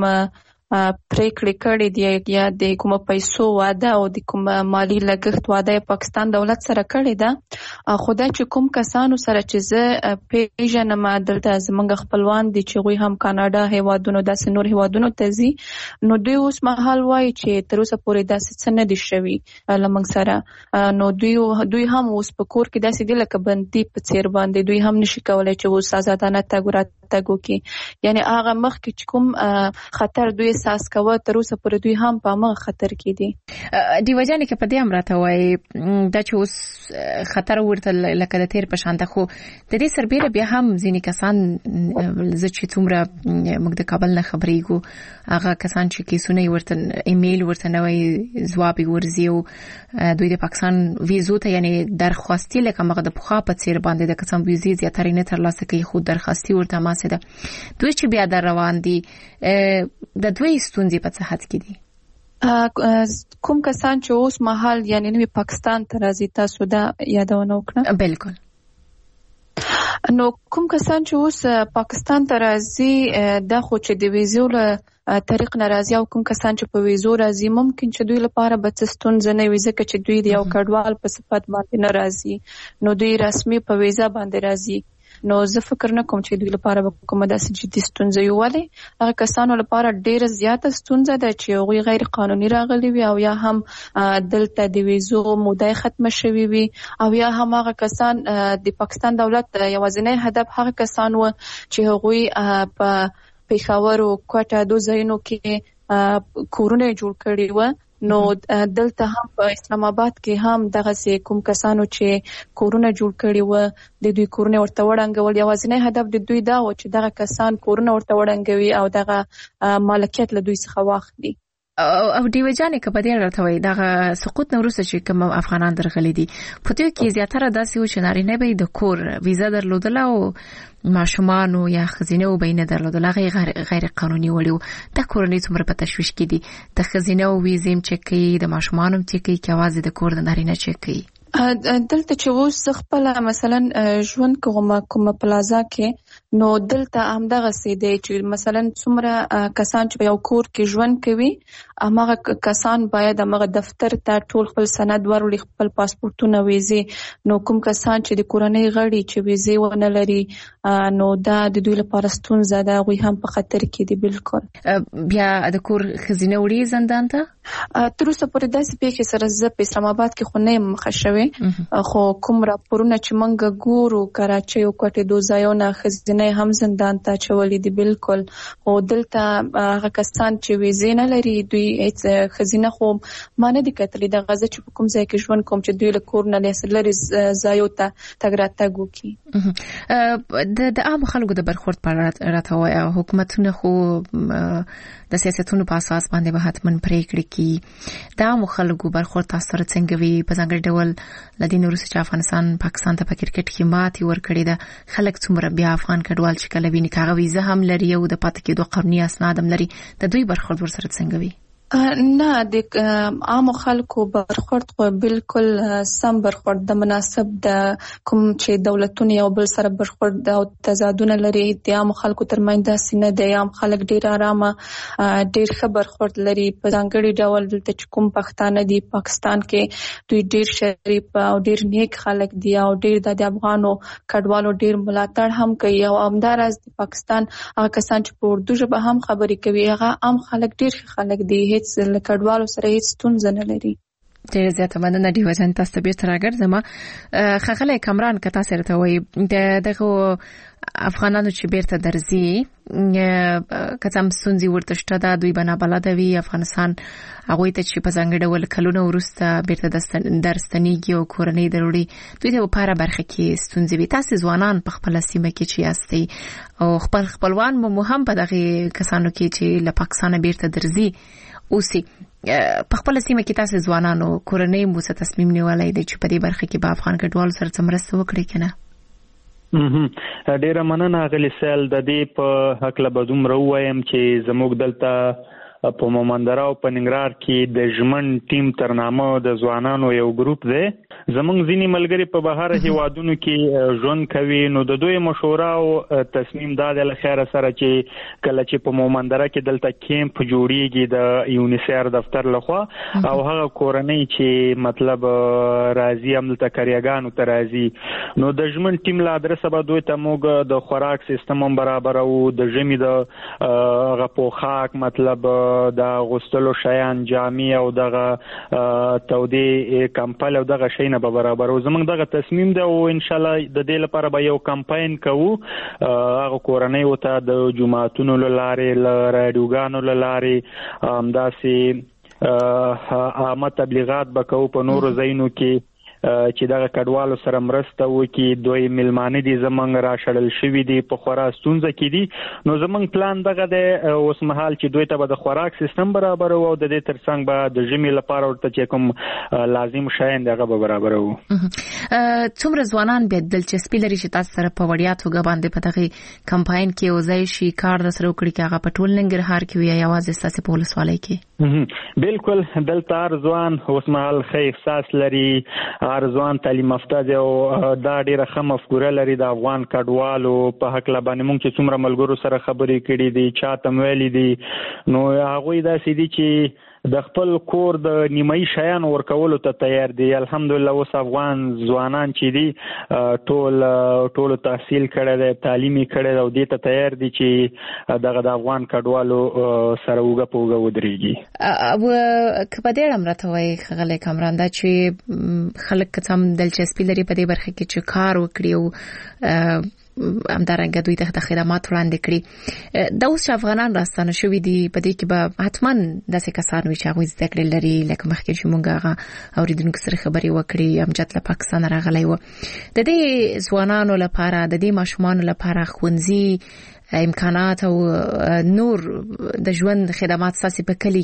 پریکړې کړې دي یا د کوم پیسو واده او د کوم مالی لګښت واده پاکستان دولت سره کړې ده خدای چې کوم کسانو سره چې زه پیژنم دلته زمونږ خپلوان دي چې غوي هم کاناډا هیوادونو داسې نور هیوادونو ته ځي نو دوی اوس مهال وایي چې تر اوسه پورې داسې څه نه دي شوي لمنګ سره نو دوی دوی هم اوس په کور کې داسې دي لکه بندي په څیر باندې دوی هم نشي کولای چې اوس آزادانه تګ راتګ وکړي یعنی هغه مخکې چې کوم خطر دوی احساس کوي تر اوسه پورې دوی هم په مغه خطر کې دي دی وجانه کې په دې امراته وای دا چې اوس خطر ورته لکه د تیر په شان ته خو د دې سربېره بیا هم ځینې کسان ز چې څومره موږ د کابل نه خبرېګو هغه کسان چې کیسونه ورته ایمیل ورته نوې جواب ورزیو دوی د پاکستان ویزو ته یعنی درخواستي لکه مغه د پخوا په څیر باندې د کسان ویزې زیاتره نه ترلاسه کوي خو درخواستي ورته ماسه ده دوی چې بیا در روان دي د دوی ستونزې په څه حد کې دي کوم کسان چې اوس مهال یعنی نوی پاکستان ته راځي تاسو دا یادونه وکړه بالکل نو کوم کسان چې اوس پاکستان ته راځي دا خو چې د ویزو له طریق ناراضي او کوم کسان چې په ویزو راځي ممکن چې دوی لپاره به څه ستونزه نه وي ځکه چې دوی د یو کډوال په صفت باندې نه راځي نو دوی رسمي په ویزا باندې راځي نو زه فکر نه کوم چې دوی لپاره به کومه داسې جدي ستونزه وي ولې هغه کسانو لپاره ډېره زیاته ستونزه ده چې هغوی غیر قانوني راغلي وي او یا هم دلته د ویزو موده ختمه شوې وي او یا هم هغه کسان د پاکستان دولت یوازینی هدف هغه کسان و چې هغوی په پېښور او کوټه دو ځایونو کې کورونه جوړ کړي و. نو دلته هم په اسلام آباد کې هم دغه کوم کسانو چې کورونه جوړ کړي و د دوی کورونه ورته وړاندول. یوازینی هدف د دوی دا و چې دغه کسان کورونه ورته وړاندوي او دغه مالکیت له دوی څخه واخلي. او دیو جانې که په دې اړه ورته وایي دغه سقوط نه وروسته چې کوم افغانان درغلي دي په دوی کې زیاتره داسې و چې نارینه به د کور ویزه درلودله او ماشومان یا ښځینه به یې نه درلودله، هغه غیر قانوني وړي وو. دا کورنۍ څومره په تشویش کې دي؟ د ښځینه ویزې هم چک کوي، د ماشومانو هم چک کوي که یوازې د کور د نارینه چک کوي؟ دلته چې اوس خپل مثلا ژوند کوم کومه پلازا کې نو دلته همدغه سي دي چې مثلا څومره کسان چې یو کور کې ژوند کوي هغه کسان باید هغه دفتر ته ټول خپل سند ورولي، خپل پاسپورتونه ویزې. نو کوم کسان چې د کورنۍ غړي چې ویزې ونه لري نو دا د دوی لپاره ستونزه ده، هغوی هم په خطر کې دي. بالکل بیا د کور ښځینه وړي زندان ته تر اوسه پورې داسې پیښې سره زه په اسلام آباد کې خو نه یم مخه شوې، خو کوم راپورونه چې موږ ګورو کراچۍ او کوټې دوه ځایونه ښځینه هم زندان ته اچولي دي. بالکل خو دلته هغه کسان چې ویزې نه لري دوی هیڅ ښځینه خو ما نه دي کتلي د غزه چې په کوم ځای کې ژوند کوم چې دوی له کور نه لرې ځایو ته تګ راتګ وکړي. د عامو خلکو د برخورد په اړه راته وایه. حکومتونه خو د سیاستونو په اساس باندې به حتماً پریکړې کوي. د عامو خلکو برخورد تاسو سره څنګه وي؟ په ځانګړي ډول له دې نه وروسته چې افغانستان پاکستان ته په کرکټ کې ماتې ورکړې ده، خلک څومره بیا افغان کډوال چې کله ویني که هغه ویزه هم لري او د پاتې کېدو قانوني اسناد هم لري، د دوی برخورد ورسره څنګه وي؟ نه د عامو خلکو برخورد خو بالکل سم برخورد د مناسب د کوم چې دولتونه یو بل سره برخورد او تضادونه لري د عامو خلکو ترمنځ داسې نه دی. عام خلک ډیر آرامه ډیر ښه برخورد لري. په ځانګړي ډول دلته چې کوم پښتانه دي پاکستان کې دوی ډیر شریف او ډیر نیک خلک دي او ډیر د افغانو کډوالو ډیر ملاتړ هم کوي. او همداراز د پاکستان هغه کسان چې په اردو ژبه هم خبرې کوي هغه عام خلک ډیر خلک دي، هیڅ له کډوالو سره هیڅ ستونزه نه لري. ډېر زیاته مننه دیو جان، تاسو ته بیرته راګرځم. ښاغلی کامران که تاسو راته وایي د دغه افغانانو چې بیرته درځي که څه هم ستونزې ورته شته ده، دوی به نابلده وي افغانستان هغوی ته چې په ځانګړي ډول کلونه وروسته بیرته درستنیږي او کورنۍ دروړي، دوی ته په هره برخه کې ستونزې وي. تاسو ځوانان په خپله سیمه کې چې یاستئ او خپل خپلوان مو هم په دغې کسانو کې چې له پاکستانه بیرته درځي اوسي، په خپل سیمه کې تاسو ځوانانو کورنۍ مو څه تصمیم نیولای دی چې په دې برخه کې به افغان کډوالو سره څه مرسته وکړي کنه؟ ډیره مننه غلی سیل. د دې په حق له بدوم راویم چې زموږ دلته په مومندره او په ننګرهار کې د ژمن ټیم ترنامه د ځوانانو یو ګروپ دی. زمونږ ځینې ملګري په بهر هیوادونو کې ژوند کوي، نو د دوی مشوره او تصمیم دا دی له خیره سره چې کله چې په مومندره کې دلته کیمپ جوړیږي د یونیسیر دفتر لخوا او هغه کورنۍ چې مطلب راځي هم دلته کریاګانو ته راځي، نو د ژمن ټیم له ادرسه به دوی ته موږ د خوراک سیستم هم برابرو، د ژمي د هغه پوښاک مطلب د غوستلو شیان جامې او دغه تودې کمپل او دغه شی نه به برابرو. زمونږ دغه تصمیم دی او ان شاء الله د دې لپاره به یو کمپاین کوو، هغه کورنۍ وته د جماعتونو لارې ل رادیوګانو لارې همداسې عامه تبلیغات به کوو په نورو ځایونو کې چې دغه کډوالو سره مرسته وکړي. دوی ملمانه دي زمونږ را شړل شوي دي، په خورا ستونزه کې دي، نو زمونږ پلان دغه دی اوس مهال چې دوی ته به د خوراک سیستم برابرو او د دې ترڅنګ به د ژمي لپاره ورته چې کوم لازم شیان دغه به برابرو. څومره ځوانان بیا دلچسپي لري چې تاسو سره په وړیا توګه باندې په دغه کمپاین کې وځي شي کار د سره وکړي چې هغه په ټول ننګرهار کې وي یا یوازې ستاسو په ولسوالۍ کې؟ بالکل دلته هر ځوان اوس مهال ښه احساس لري، هر ځوان تعلیم یافته دی او دا ډیره ښه مفکوره لري د افغان کډوالو په حق له باندې. موږ چې څومره ملګرو سره خبرې کړې دي چاته ویلي دي، نو هغوی داسې دي چې د خپل کور د نیمایي شیان ورکولو ته تیار دي. الحمدلله اوس افغان ځوانان چې دي ټول ټول تحصیل کړی دی، تعلیم یې کړی دی او دې ته تیار دي چې دغه د افغان کډوالو سره اوږه په اوږه ودرېږي. او که په دې اړه راته وایي ښاغلی کامران دا چې خلک که څه هم دلچسپي لري په دې برخه کې چې کار وکړي او همدارنګه دوی ته خدمات وړاندې کړي. د اوس افغانان راستانه شوې دي په دې کې به حتما داسې کسان وي چې هغه زده کړې لري لکه مخکې چې مونږ هغه اوریدونکو سره خبرې وکړې امجد له پاکستان راغلی و. د دې ځوانانو لپاره د دې ماشومان لپاره ښوونځي امکانات او نور د ژوند خدمات ساسي په کلی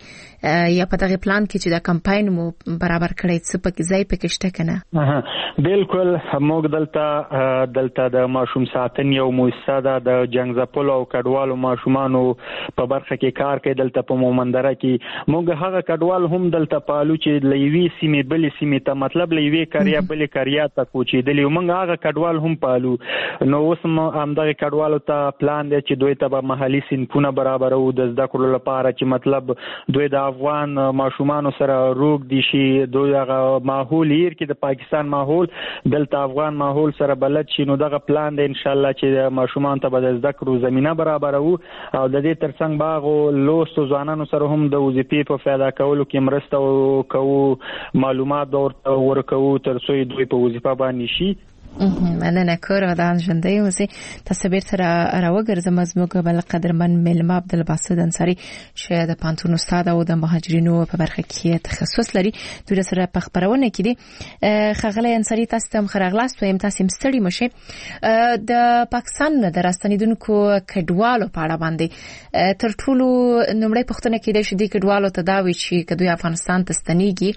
کې یا په دغه پلان کې چې دا کمپاین مو برابر کړی څه پکې ځای پکې شته کنه؟ بالکل موږ دلته دلته د ماشوم ساتنې او مؤسسه ده د جنگ ځپلو او کډوالو ماشومانو په برخه کې کار کوي. دلته په مومندره کې موږ هغه کډوال هم دلته پالو چې لوي سیمې بلې سیمې ته مطلب لوي کاریا بلې کاریا ته کوچېدلی موږ هغه کډوال هم پالو. نو اوس هم دغه کډوالو ته پلان دی چې دوی ته به محلي صنفونه برابرو د زده کړو لپاره چې مطلب دوی د افغان ماشومانو سره روغ دي شي. دوی هغه ماحول هیر کې د پاکستان ماحول دلته افغان ماحول سره بلد شي. نو دغه پلان دی ان شاء الله چې ماشومان ته به د زده کړو زمينه برابرو او د دې ترڅنګ باغ لوستو ځوانانو سره هم د وظیفې په پیدا کولو کې مرسته کوو معلومات ورکوو تر څو دوی په وظیفه باندې شي. مننه کور ودان ژوندۍ اوسئ. تاسو بیرته راوګرځم زموږ بل قدرمن ملما عبدالباسط انصاري چې د پانتون استاد او د مهاجرینو په برخه کې تخصص لري دوی سره په خبرونه کې دي. خغله انصاري تاسو ته خرغلاست وایم تاسو مستړي مشه د پاکستان د راستنیدونکو کډوالو په اړه باندې تر ټولو نمړی پښتنه کې د شدي کډوالو تداوی چې کدوې افغانستان ته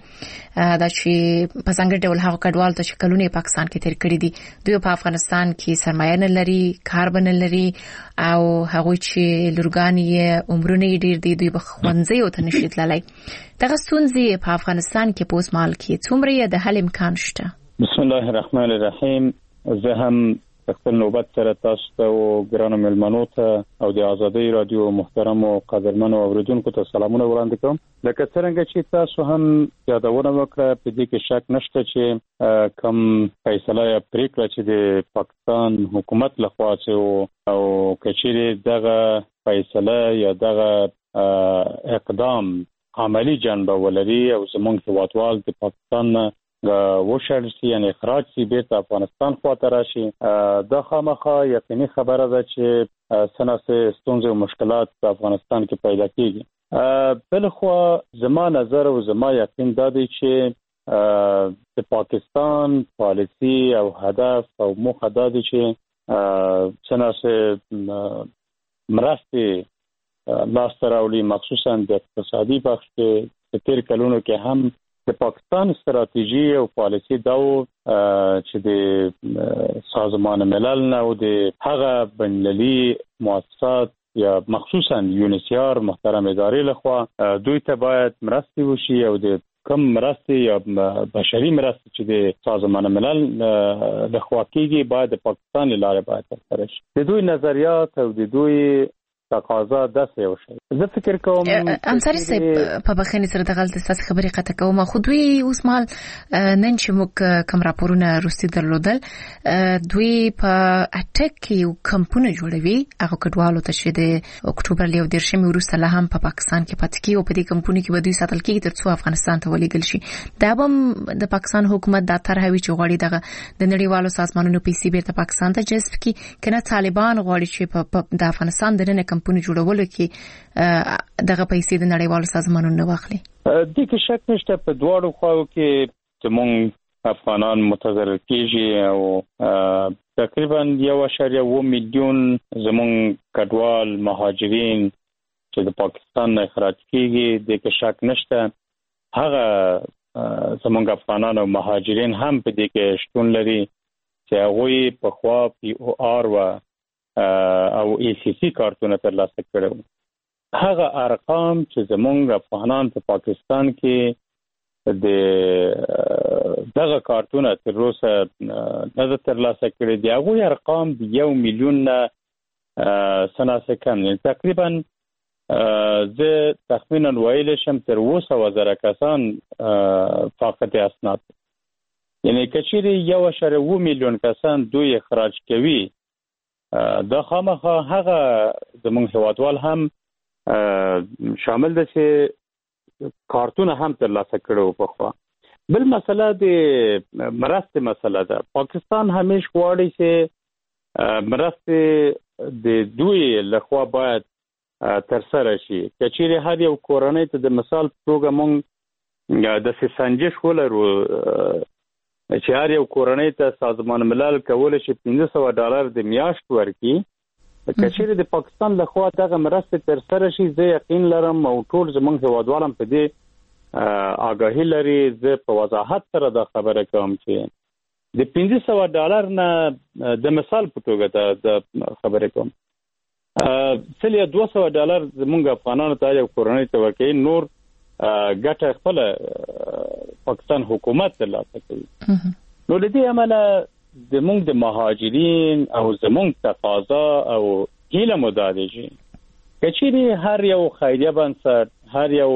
ستنیږي دا چې په څنګه ډول هغه کډوال ته چې کلونه پاکستان کې تیر کړی دي دوی په افغانستان کې سرمایه نه لري کار نه لري او هغه چې لورګانی عمرونه ډیر دي دوی په خوندزي او ته نشي تللی. دغه ستونزې په افغانستان کې په اوس مال کې څومره د حل امکان شته؟ بسم الله الرحمن الرحیم. زه هم خپل نوبت سره تاسو ته او ګرانو ملمنو ته او د ازادي رادیو محترم او قدرمنو اوریدونکو ته سلامونه وړاندې کوم. لکه څنګه چې تاسو هم یادونه وکړه په دې کې شک نشته چې کوم فیصله یا پریکړه چې د پاکستان حکومت لخوا شوی او کچېره دغه فیصله یا دغه اقدام عملی جنبه ولري او زمونږ هیوادوال د پاکستان وشل شي یعنی اخراج شي بیرته افغانستان خواته راشي دا خامخا یقیني خبره ده چې سناسه ستونزې او مشکلات په افغانستان کې پیدا کیږي. بلخوا زما نظر او زما یقین دا دی چې د پاکستان پالیسی او هدف او موخه دا دی چې سناسه مرستې لاس ته راوړي مخصوصا د اقتصادي بخش کې. په تیر کلونو کې هم د پاکستان استراتیژي او پالیسی دا چې د سازمان ملل نه او د هغه بین‌المللي مؤسسات یا مخصوصا یونیسیار محترم ادارې لخوا دوی ته باید مرستې وشي او د کم مرستې یا بشري مرستې چې د سازمان ملل لخوا کېږي باید د پاکستان لاره باید ترسره شي. د دوی نظریات او د دوی تقاضا داسې یو شی. زه فکر کوم انصاري صاحب په بخښنې سره د غلطۍ ستاسو خبرې قطع کوم خو دوی اوس مال نن چې موږ کوم راپورونه روسي درلودل دوی په اټک کې یو کمپونه جوړوي هغه کډوالو ته چې د اکتوبر له دیرشمې وروسته لا هم په پاکستان کې پاتې کیږي او په دې کمپونه کې به دوی ساتل کیږي ترڅو افغانستان ته ولېږل شي. دا به د پاکستان حکومت دا طرحوي چې غواړي دغه د نړیوالو سازمانونو پیسې بیرته پاکستان ته جذب کړي کنه طالبان غواړي چې د افغانستان د نن کمپونه جوړولو کې دغه پیسې د نړیوالو سازمانونو نه واخلي. د کې شک نشته په دواړو خواو کې زموږ افغانان متضرر کیږي او تقریبا یو اشاریه اووه میلیون زموږ کډوال مهاجرین چې د پاکستان نه اخراج کیږي د کې شک نشته. هغه زموږ افغانان او مهاجرین هم په دې کې شتون لري چې هغه په خوا پی او آر و او ای سی سی کارتونه ترلاسه کړو. هغه ارقام چې زموږ افغانان په پاکستان کې د دغه کارتونه تر اوسه نه ترلاسه کړي دي هغه ارقام د یو میلیون نه سناسه کم دي. تقریبا زه تخمینا ویل شم تر اوسه وزره کسان فقط اسناد یعنی کچېری یو اشاره اووه میلیون کسان دوی اخراج کوي دا خامخا هغه زموږ هیوادوال هم شامل دي چې کارتونه هم ترلاسه کړو په خوا. بل مسله د مرستې مسله ده. پاکستان همیش غواړي چې مرستې د دوی لخوا باید تر سره شي. که چیرې هر یو کورنۍ ته د مثال په توګه مونږ د سنجش ولرو چې هر یو کورنۍ ته سازمان ملل کولی شي پنځه سوه ډالر د میاشت ورکړي، که چیرې د پاکستان لخوا دغه مرستې تر سره شي، زه یقین لرم او ټول زموږ هیوادوال هم په دې آگاهی لري. زه په وضاحت سره دا خبره کوم چې د پنځه سوه ډالر نه د مثال په توګه د خبرې کوم سل یا دوه سوه ډالر زموږ افغانانو ته یو کورنۍ ته ورکوي، نور ګټه خپله پاکستان حکومت ترلاسه کوي. نو له دې امله زموږ د مهاجرین او زموږ تقاضا او هیله مو دا دی چې که چیرې هر یو خیریه بنسټ، هر یو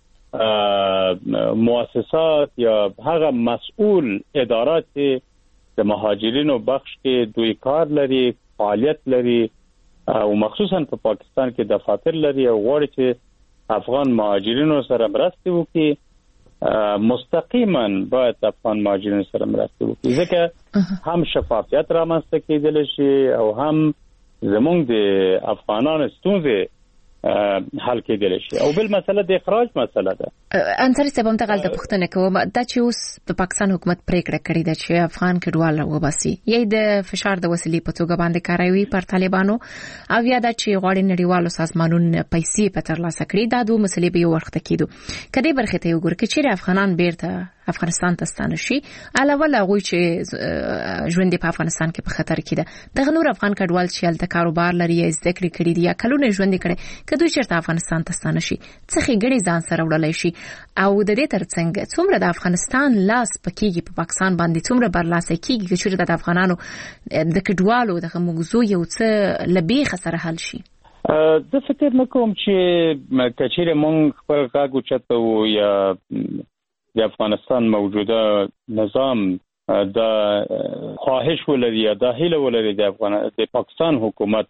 مؤسسات یا هغه مسئول ادارات د مهاجرینو بخش کې دوی کار لري، فعالیت لري او مخصوصا په پاکستان کې دفاتر لري او غواړي چې افغان مهاجرینو سره مرسته وکړي، مستقیما باید افغان مهاجرینو سره مرسته وکړي، ځکه هم شفافیت رامنځته کېدلی شي او هم زموږ د افغانانو ستونزې حل کېدلی شي. او بل مسله د اخراج مسله ده. انصاري صاحب هم دغلته پوښتنه کوم، دا چې اوس د پاکستان حکومت پریکړه کړې ده چې افغان کډوال وباسي، یا د فشار د وسیلې په توګه باندې کاروي پر طالبانو، او یا دا چې غواړي نړیوالو سازمانونو پیسې په ترلاسه کړي، دا دوه مسلې به یو وخت کېدو. کله برخه ته وګور کې چې افغانان بیرته افغانستان ته ستانه شي، علاوه له هغوی چې ژوند په افغانستان کې په خطر کې ده، دغه نور افغان کډوال چې هلته کاروبار لري یا زده کړې کړي دي یا کلونه ژوند کړي، که دوی چېرته افغانستان ته ستانه شي څه ښېګڼې ځان سره وړلی شي، او د دې ترڅنګ څومره د افغانستان لاس پکېږي په پاکستان باندې، څومره برلاسه کېږي که چېرته د افغانانو د کډوالو دغه موضوع یو څه له بیخه سره حل شي. زه فکر نه کوم چې که چېرې موږ خپل غږ اوچتوو یا د افغانستان موجوده نظام دا خواهش ولري یا دا هیله ولري د افغان د پاکستان حکومت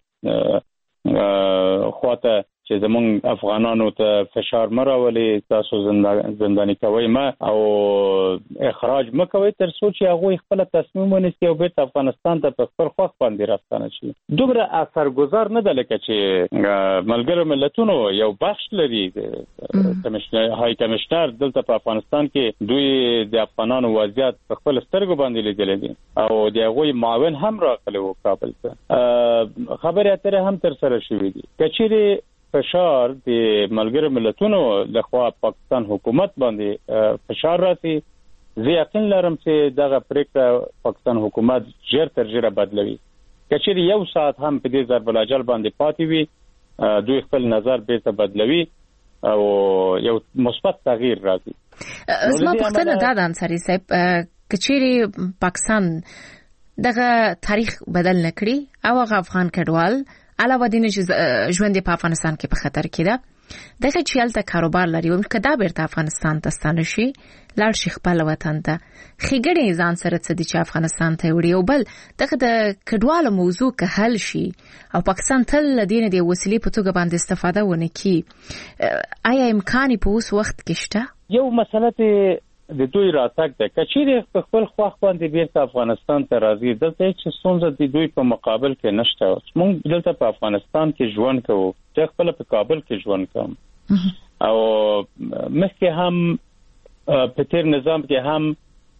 خواته چې زموږ افغانانو ته فشار مراولي، تاسو زنداني کوي ما او اخراج مکوي، تر څو چې هغه خپل تصمیم ونیسي او بیرته افغانستان ته په خپل خوښ باندې راستانه شي. دومره اثرګذار نه ده لکه چې ملګرو ملتونو یو بخش لري کمشنر هاي کمشنر دلته په افغانستان کې دوی د افغانانو وضعیت په خپل سترګو باندې لیدل دي او د هغوی معاون هم راغلي و کابل ته، خبرې اترې هم تر سره شوې دي. کچېرې فشار د ملګرو ملتونو لخوا پاکستان حکومت باندې فشار راځي، زه یقین لرم چې دغه پریکړه پاکستان حکومت ژر تر ژره بدلوي. کچېرې یو ساعت هم په دې ضرب الاجل باندې پاتې وي، دوی خپل نظر بیرته بدلوي او یو مثبت تغییر راځي. زما پوښتنه دا ده انصاري صاحب، کچېرې پاکستان دغه تاریخ بدل نکړي او هغه افغان کډوال علاوه دینه چې ژوند په افغانستان کې په خطر کې ده، دغه چې هلته کاروبار لري، که دا بیرته افغانستان ته ستانه شي لاړ شي خپل وطن ته، ښېګڼې ځان سره څه دي چې افغانستان ته وړي، او بل دغه د کډوالو موضوع که حل شي او پاکستان تل له دې نه د وسیلې په توګه باندې استفاده ونه کړي، آیا امکان په اوس وخت کې شته؟ یو مسله د دوی راتګ ده، که چیرې په خپل خوښ باندې بیرته افغانستان ته راځي، دلته هیڅ ستونزه د دوی په مقابل کې نشته. موږ دلته په افغانستان کې ژوند کوو، چې خپل په کابل کې ژوند کوم او مخکې هم په تیر نظام کې هم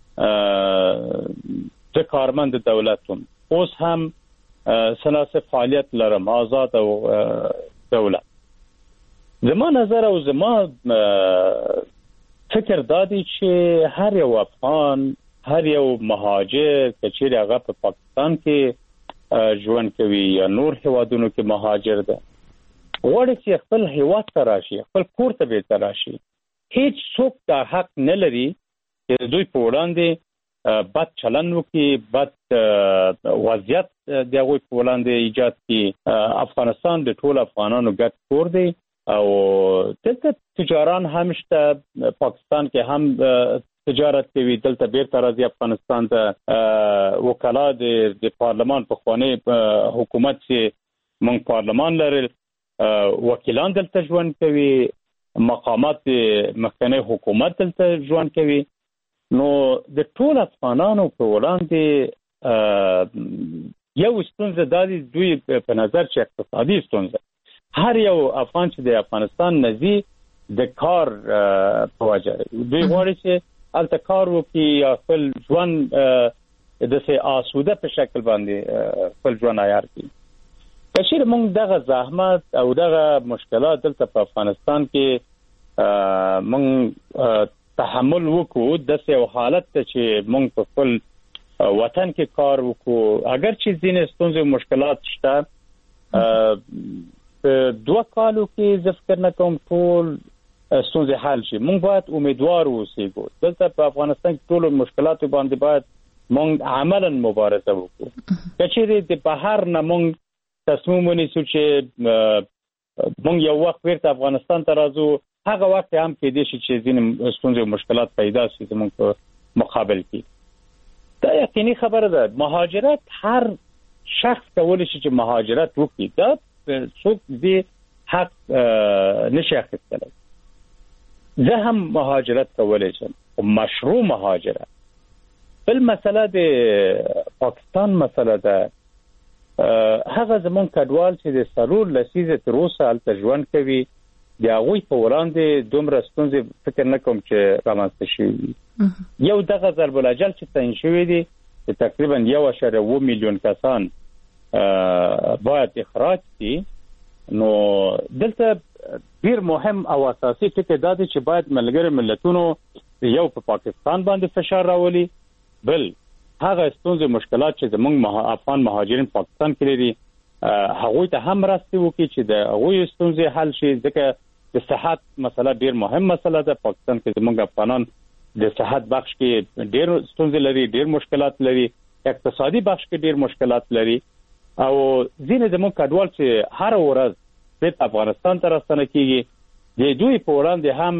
د کارمند دولت وم، اوس هم سناسه فعالیت لرم، آزاد او دولت. زما نظر او زما فکر دادی چې هر یو افغان، هر یو مهاجر که چیرې هغه په پاکستان کې ژوند کوي یا نور هیوادونو کې مهاجر ده، غواړي چې خپل هیواد ته راشي، خپل کور ته بیرته راشي. هیڅ څوک دا حق نه لري چې دوی په وړاندې بد چلن وکړي، بد وضعیت د هغوی په وړاندې ایجاد کړي. افغانستان د ټولو افغانانو ګډ کور دی او دلته تجاران هم شته، پاکستان کې هم تجارت کوي، دلته بیرته راځي افغانستان ته. وکلا د پارلمان په خوانی حکومت چې موږ پارلمان لري، وکیلان دلته ژوند کوي، مقامات مخکنی حکومت دلته ژوند کوي. نو د ټول افغانانو په وړاندې یو ستونزه د دوی په نظر چې اقتصادي ستونزه هر یو افغان چې د افغانستان نزي د کار په وجه دوی غواړي چې الته کار وکړي یا خپل ژوند د سه آسوده په شکل باندې خپل ژوند عیار کړي. کشیر موږ دغه زحمت او دغه مشکلات دلته په افغانستان کې موږ تحمل وکړو د سه حالت ته چې موږ په خپل وطن کې کار وکړو اگر چې ځینې ستونزې او مشکلات شته په دوه کالو کې زه فکر نه کوم ټول ستونزې حل شي. موږ باید امیدوار اوسو دلته په افغانستان کې ټول مشکلات باندې باید موږ عملاً مبارزه وکړو. کچېرې د بهر نه موږ تصمیم ونیسو چې موږ یو وخت ورته افغانستان ته راځو هغه وخت هم کې دي چې ځینې ستونزې او مشکلات پیدا شي زموږ په مقابل کې. دا یقیني خبره ده مهاجرت هر شخص کولی شي چې مهاجرت وکړي دا څوک دې حق نشي اخیستلی. زه هم مهاجرت کولی شم او مشروع مهاجرت. بل مسله د پاکستان مسله ده هغه زمون کډوال چې د سرور لسیزه تر اوسه هلته ژوند کوي د هغوی په وړاندې دومره ستونزې فکر نه کوم چې رامنځته شوي وي. یو دغه ضرب الاجل چې تعیین شوی دی چې تقریبا یو اعشاریه اوه میلیون کسان باید اخراج شي. نو دلته ډیر مهم او اساسي ټکی دا دی چې باید ملګري ملتونو یو په پاکستان باندې فشار راولي بل هغه ستونزې مشکلات چې زموږ افغان مهاجرین پاکستان کې لري هغوی ته هم مرسته وکړي چې د هغوی ستونزې حل شي ځکه د صحت مسله ډیر مهم مسله ده. پاکستان کې زموږ افغانان د صحت بخش کې ډیر ستونزې لري ډیر مشکلات لري اقتصادي بخش کې ډیر مشکلات لري او ځینې زموږ کډوال چې هر ورځ د افغانستان ته راستنه کیږي د دوی په وړاندې هم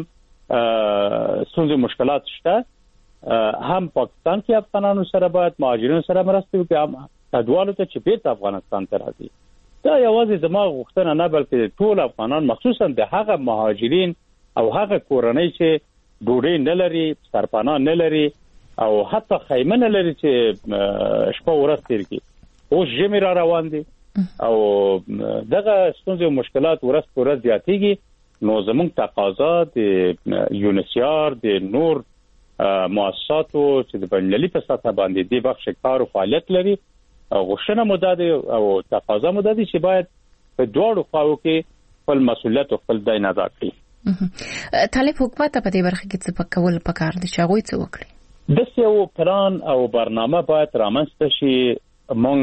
ستونزې مشکلات شته. هم پاکستان کې افغانانو سره باید مهاجرینو سره مرسته وکړي هم کډوالو ته چې بیرته افغانستان ته راځي. دا یوازې زما غوښتنه نه بلکې ټول افغانان مخصوصا د هغه مهاجرین او هغه کورنۍ چې ډوډۍ نه لري سرپناه نه لري او حتی خیمه نه لري چې شپه ورځ تیر کړي اوس ژمی را روان دي او دغه ستونزې او مشکلات ورځ په ورځ زیاتېږي. نو زموږ تقاضا د یونیسیار د نور مؤسساتو چې د بین‌المللي په سطح باندې د بخش کار او فعالیت لري غوښتنه مو ده او تقاضا مو ده چې باید په دواړو خواو کې خپل مسؤلیت او خپل دین ادا کړي. طالب حکومت په دې برخه کې څه پکول پکار دي چې هغه څه وکړي؟ د یو پلان او برنامه باید رامنځته شي. موږ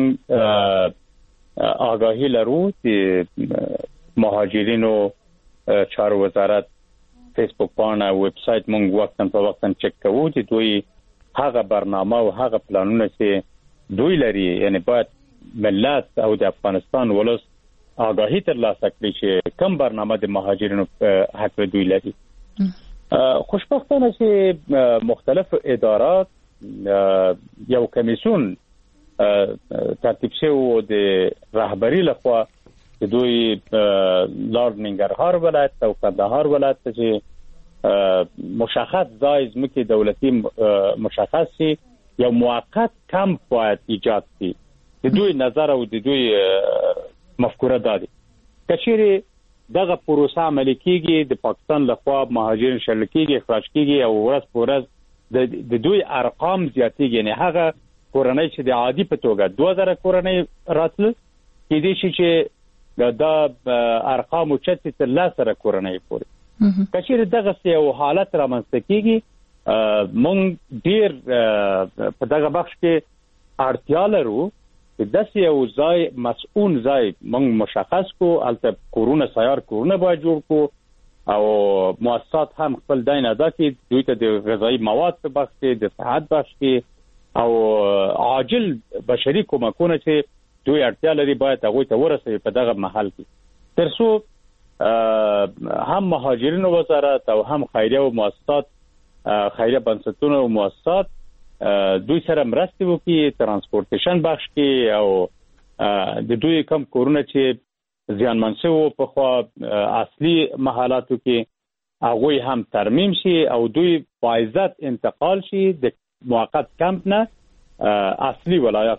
آگاهی لرو چې مهاجرینو چارو وزارت فیسبوک پاڼه ویب سایت موږ وختن په وختن چک کوو چې دوی هغه برنامه او هغه پلانونه چې دوی لري یعنی باید ملت او د افغانستان ولس آگاهی ترلاسه کړي چې کوم برنامه د مهاجرینو حق دوی لري. خوشبختانه چې مختلف ادارات یو کمیسیون ترتیب شوی د رهبری لخوا چې دوی لارډ ننګرهار ولایت او کندهار ولایت چې مشخص ځای ځمکې دولتي مشخص شي یو موقت کمپ باید ایجاد شي. د دوی نظر او د دوی مفکوره دادي کچېرې دغه پروسه عملي کیږي د پاکستان لخوا مهاجرین شړل کیږي اخراج کیږي او ورځ په ورځ د دوی ارقام زیاتېږي. یعنی هغه کورنۍ چې د عادي په توګه دوه زره کورنۍ راتل کېدای شي چې دا ارقام اوچتې تر لس زره کورنۍ پورې. کچېرې دغه یو حالت رامنځته کیږي موږ ډیر په دغه بخش کې اړتیا لرو چې داسې یو ځای مسؤل ځای موږ مشخص کو البته کورونه سیار کورونه باید جوړ کو او مؤسسات هم خپل دین ادا کړي دوی ته د غذایی مواد په بخش کې د صحت بخش کې او عاجل بشري کومکونه چې دوی اړتیا لري باید هغه ته ورسوي په دغه محل کې ترڅو هم مهاجرینو وزارت او هم خیریه او مؤسسات خیریه بنسټونه او مؤسسات دوی سره مرسته وکړي ترانسپورتیشن بخش کې او د دوی کم کورونه چې زیانمن شوي په خوا اصلي محلاتو کې هغه هم ترمیم شي او دوی فایزات انتقال شي د موقت کمپ نه اصلي ولایاتو ته.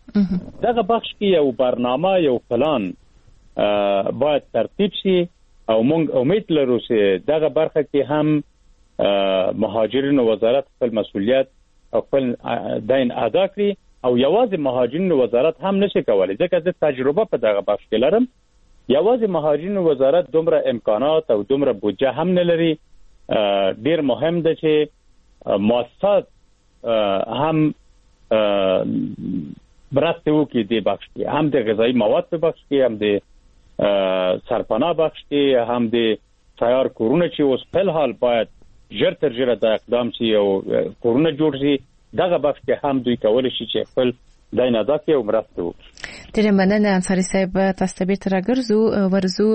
دغه بخش کې یو برنامه یو پلان باید ترتیب شي او موږ امید لرو چې دغه برخه کې هم مهاجرینو وزارت خپل مسؤلیت او خپل دین ادا کړي او یوازې مهاجرینو وزارت هم نشي کولای ځکه چې تجربه په دغه بخش کې لرم یوازې مهاجرینو وزارت دومره امکانات او دومره بودجه هم نه لري ډیر مهم ده چې مؤسسات هم برابر وکړي د بخش کې هم د غذایی مواد په بخش کې هم د سرپناه بخش کې هم د تیار کورونه چې اوس په حال باید ژر تر ژره د اقدام شي او کورونه جوړ شي دغه بخش کې هم دوی کولای شي چې خپل دای نه داسې او مرسته وکړي. ډېر مننه انصاري صاحب تاسو ته بیرته راګرځو ورزو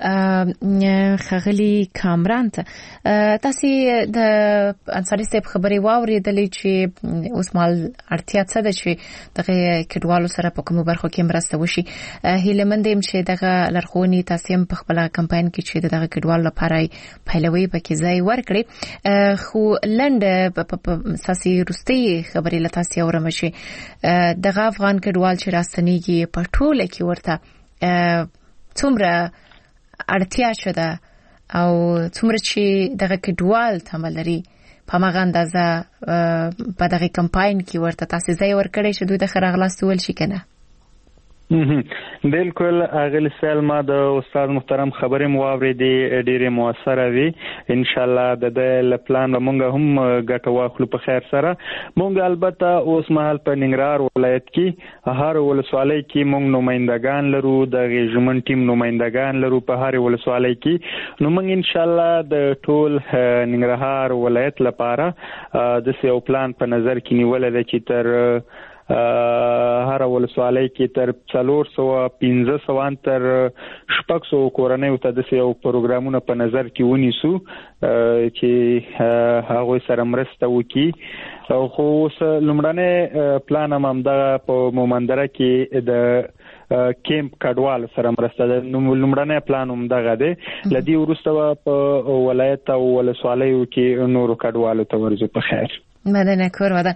خغلی کامران ته تاسو د انصاري صاحب خبري واوریدلې چې اوس مال اړتیا څه ده چې دغه کډوالو سره په کوم برخو کې مرسته وشي هیله مندم چې دغه لارښوونې تاسو هم په خپل کمپاین کې چې دغه کډوالو لپاره پیلوي پکې ځای ورکړي خو لند ساسي روستي خبري لته تاسو اورم شي دغه افغان کډوال چې راستنیږي په ټوله کې ورته څومره اړتیا شته او څومره چې دغه کډوال تملري په ماغه اندازه په دغه کمپاین کې ورته تاسو ځای ورکړی چې دوی د خراغلاستول شي کنه. بالکل اغل سلمہ د استاد محترم خبره مواورې دی ډیره موثره وي ان شاء الله د د پلان مونږ هم ګټه واخلو په خیر سره مونږ البته اوس مهال په ننګرهار ولایت کې هر ولسوالۍ کې مونږ نمائندگان لرو د ژمن ټیم نمائندگان لرو په هر ولسوالۍ کې نو مونږ ان شاء الله د ټول ننګرهار ولایت لپاره د یو پلان په نظر کې نیولای دی چې تر هر ولسوالۍ کې تر څلور سوه پنځه سوه تر شپږ سوه کورنۍ ته د یو پروګرامونه په نظر کې ونیسو چې هغه سره مرسته وکړي او خو لومړنی پلان هم د په مومندره کې د کیمپ کډوال سره مرسته ده نو لومړنی پلان هم دغه دی لدی ورسته په ولایت او ولسوالیو کې نورو کډوالو ته ورځي په خیر. مدنه کور ودا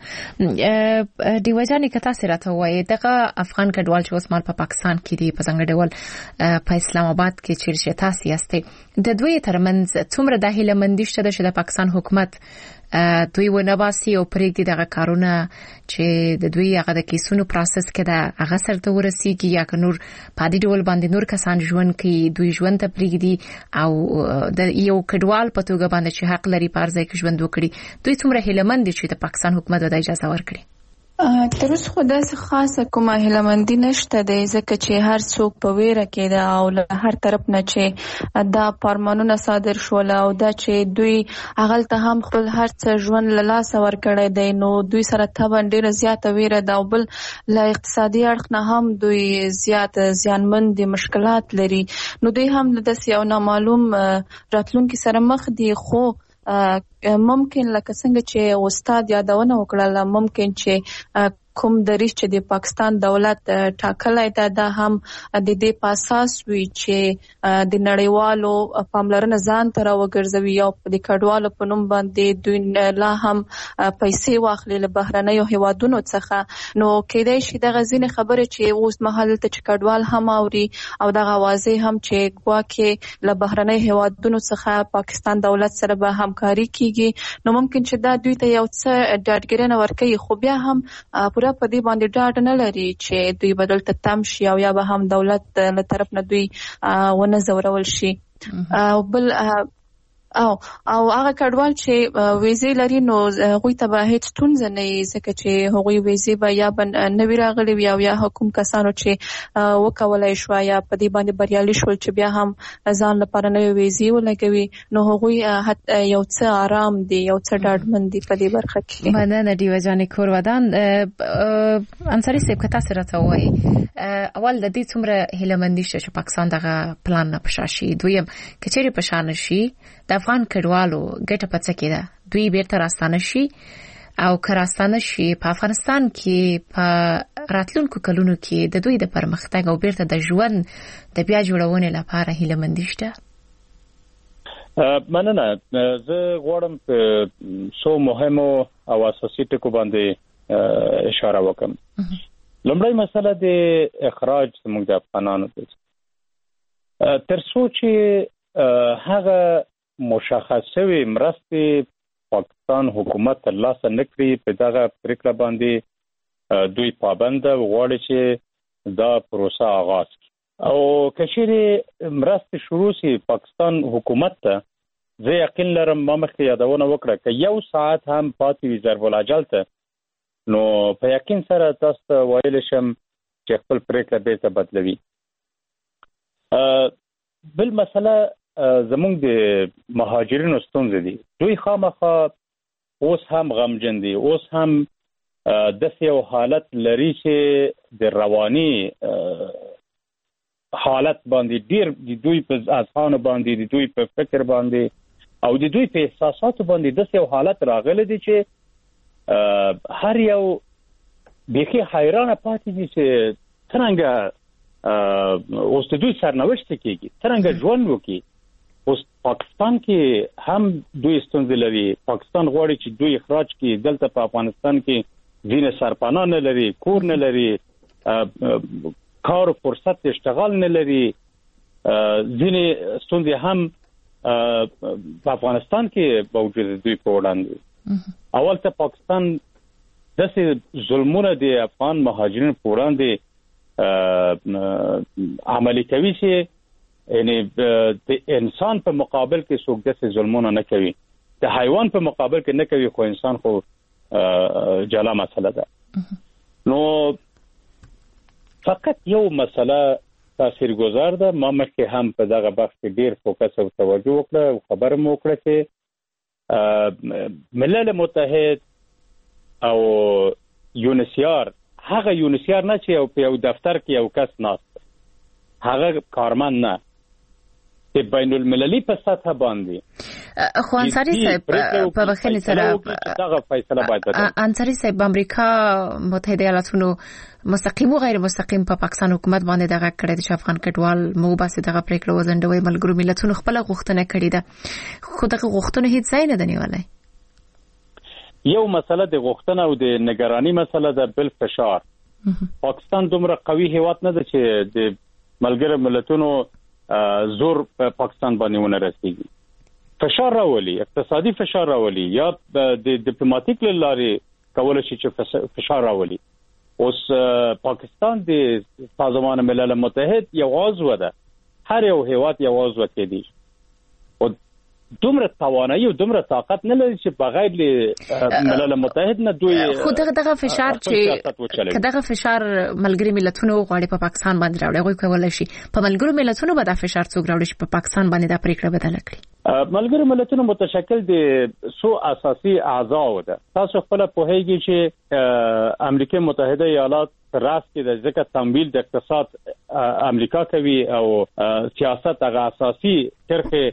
دیو جانې کتا سره ته وای دغه افغان کډوال چې اوس مال په پاکستان کې دی په څنګه ډول په اسلام آباد کې چیرې تاسو یاستئ د دوی ترمنځ څومره د هیله مندي شته چې د پاکستان حکومت دوی ونباسي او پرېږدي دغه کارونه چې د دوی هغه د کیسونو پروسس کې دا هغه سره ورسیږي یا که نور پادې ډول باندې نور کسان ژوند کوي دوی ژوند ته پرېږدي او د یو کډوال په توګه باندې چې حق لري په ارزای کې ژوند وکړي دوی څومره هیله مند دي چې د پاکستان حکومت د اجازه ورکړي. تر اوسه خو داسې خاصه کومه هیلهمندي نشته دی ځکه چې هر څوک په ویره کې ده او له هر طرف نه چې دا فرمانونه صادر شول او دا چې دوی هغلته هم خپل هر څه ژوند له لاسه ورکړی دی نو دوی سره طبعا ډېره زیاته ویره ده او بل له اقتصادي اړخ نه هم دوی زیات زیانمن دي مشکلات لري نو دوی هم داسې یو نامعلوم راتلونکي سره مخ دي خو ممکن لکه څنګه چې استاد یادونه وکړه ممکن چې کوم دریش چې د پاکستان دولت ټاکلای دا د هم د دې په اساس وی چې د نړیوالو پاملرنه ځان تر وګرځوي او د کډوالو په نوم باندې دوی لا هم پیسې واخلي له بهرنیو هیوادونو څخه نو کېدای شي د غزين خبره چې اوس مهال ته چې کډوال هم اوري او د غوازي هم چې ګواکې له بهرنیو هیوادونو څخه پاکستان دولت سره به همکاري کیږي نو ممکن چې دا دوی ته یو څه ډاډګرنه ورکړي خو بیا هم په دې باندې ډاډ نه لري چې دوی بدل ته تم شي او یا به هم دولت له طرف نه دوی ونه زورول شي او بل او او هغه کډوال چې ویزې لري نو هغوی ته به هیڅ ستونزه نه وي ځکه چې هغوی ویزې به یا به نوي راغلي وي او یا حکوم کسانو چې وکولای شو یا په دې باندې بریالي شول چې بیا هم ځان لپاره نوي ویزې ولګوي نو هغوی یو څه آرام دي یو څه ډاډمن دي په دې برخه کې. مننه دیو جانې کور ودان انصاري صاحب کتا سره ته وایي اول د دې څومره هیلهمندي شته چې پاکستان دغه پلان نه پشاشي دویم کچېرې پشان شي د افغان کډوالو ګټه پڅ کې ده دوی بیرته راستانه شي او کراستانه شي په افغانستان کې په راتلونکو کلونو کې د دوی د پرمختګ او بیرته د ژوند د بیا جوړونې لپاره هیلهمندي شته. مننه زه غواړم په څو مهمو او اساسي ټکو باندې اشاره وکړم. لومړی مسله د اخراج زموږ د افغانانو دی. تر څو چې هغه مشخصوي مرستې پاکستان حکومت ترلاسه نه کړي، په دغه پریکړه باندې دوی پابند غواړي چې دا پروسه آغاز کړي. او کچېرې مرستې شروع سي پاکستان حکومت ته، زه یقین لرم ما مخکې یادونه وکړه که یو ساعت هم پاتې وي ضرب الاجل ته، نو په یقین سره تاسو ته ویلی شم چې خپل پریکړه بیرته بدلوي. بل مسله زموږ د مهاجرینو ستونزې دي. دوی خامخا اوس هم غمجن دي، اوس هم داسې یو حالت لري چې د رواني حالت باندې ډیر د دوی په اذهانو باندې، د دوی په فکر باندې او د دوی په احساساتو باندې داسې یو حالت راغلی دی چې هر یو بیخي حیرانه پاتې دي چې څرنګه اوس د دوی سرنوشت کېږي، څرنګه ژوند وکړي. اوس پاکستان کې هم دوی ستونزې لري. پاکستان غواړي چې دوی اخراج کړي. دلته په افغانستان کې ځینې سرپناه نه لري، کور نه لري، کار او فرصت اشتغال نه لري. ځینې ستونزې هم په افغانستان کې موجود دوی په وړاندې. اول ته پاکستان داسې ظلمونه د افغان مهاجرینو په وړاندې عملي کوي چې یعنی د انسان په مقابل کې څوک داسې ظلمونه نه کوي، د حیوان په مقابل کې نه کوي، خو انسان خو جلا مسله ده. نو فقط یو مسله تاثیرګذار ده. ما مخکې هم په دغه بحث کې ډیر فوکس او توجه وکړه او خبره مو وکړه چې ملل متحد او یونسیار، هغه یونسیار نه چې په یو دفتر کې یو کس ناست، هغه کارمند نه، په بین المللي په سطح باندې. خو انصاري صاحب په بخښنې سره دغه فیصله باید وکړي. انصاري صاحب امریکا متحده ایالاتونو مستقیم او غیر مستقیم په پاکستان حکومت باندې دغه کړی د افغان کډوال مو باسي دغه پریکړه وزندوي. ملګرو ملتونو خپل غوښتنه کړې ده، خو دغه غوښتنه هیڅ ځای نه دی نیولای. یو مسله د غوښتنه او د نگرانی مسله ده، بل فشار. پاکستان دومره قوي هیواد نه ده چې د ملګرو ملتونو زور په پاکستان باندې ونه رسیږي. فشار راولي، اقتصادي فشار راولي، یا د ډیپلوماټیک لارې کولای شي چې فشار راولي. اوس پاکستان د سازمان ملل متحد یو عضو ده، هر یو هیواد یو عضو کېدی او دومره توانایي او دومره طاقت نه لري چې بغیر له ملل متحد نه دوی خو دغه دغه فشار چې کداغه فشار ملګری ملتونو غواړي په پاکستان باندې راوړي، هغه کولای شي په ملګرو ملتونو باندې فشار څوک راوړي چې په پاکستان باندې دا پریکړه بدل کړي. ملګرو ملتونو متشکل د څو اساسي اعضاء ده. تاسو خپل پوهیږئ چې امریکا متحده ایالات راس کې د ځکه تمویل د اقتصاد امریکا کوي او سیاست هغه اساسي طرحه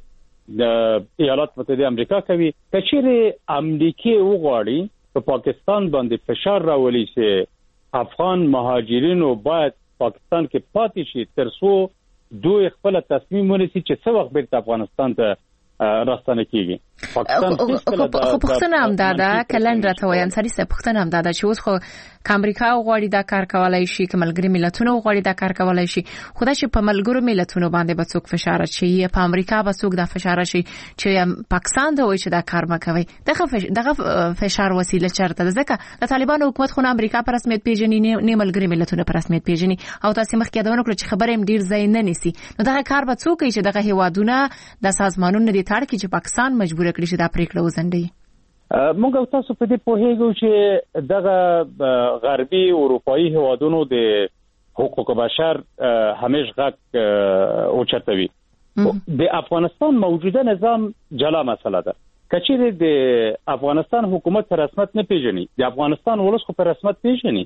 د ایالات متحده امریکا کوي. کچېرې امریکای وغواړي په پاکستان باندې فشار راولي چې افغان مهاجرینو باید پاکستان کې پاتې شي تر څو دوی خپل تصمیم ونیسي چې څه وخت بیرته افغانستان ته راستنه کیږي. پاکستان خو پښتنه هم دادا کلن راته وای انصاري صاحب پښتنه هم دادا چې اوس خو امریکا غواړي دا کار کولای شي، که ملګری ملتونو غواړي دا کار کولای شي، خو دا چې په ملګرو ملتونو باندې به څوک فشار شي، په امریکا به څوک دا فشار شي چې پاکستان ته وایي چې دا کار مکوي. دغه دغه فشار وسیله چرته ده؟ ځکه د طالبانو حکومت خو امریکا په رسمیت پیژني نه ملګری ملتونو په رسمیت پیژني او تاسو مخکې یادونه کړو چې خبره هم ډیر ځای نه نیسي. نو دغه کار به څوک کوي چې دغه هیوادونه د سازمانونو د تاړ کې چې پاکستان مجبور کړي چې دا پریکړه وزندي. موږ او تاسو په دې پوهیږو چې دغه غربي اروپאי هیوادونو د حقوق بشر همیش غږ اوچتوي. د افغانستان موجوده نظام جلا مسله ده. کچېرې د افغانستان حکومت په رسمیت نه پیژني، د افغانستان ولس خو په رسمیت پیژني،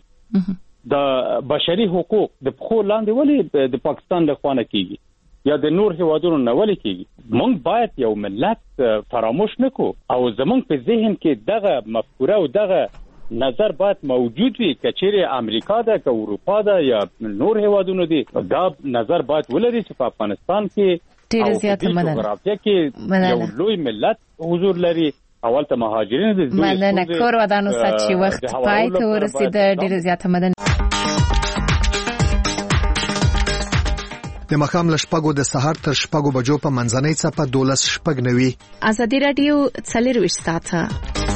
د بشري حقوق د خو لاندې ولې د پاکستان له خوانه کیږي یا د نور هیوادونو نه ولې کیږي؟ موږ باید یو ملت فراموش نکو او زمونږ په ذهن کې دغه مفکوره او دغه نظر باید موجود وي. کچېرې امریکا ده که اروپا ده یا نور هیوادونو دي، دا نظر باید ولري چې په افغانستان کې ډېر زیات مننه جغرافیه کې یو لوی ملت حضور لري. اول ته مهاجرین د مننه کور ودانو سچ وخت پای ته ورسید. ډېر زیات مننه. د مخام لشپګو د سهار تر شپګو بجو په منځنۍ څپه دولس شپږ نوي. ازادي رادیو څلور وشت ساعته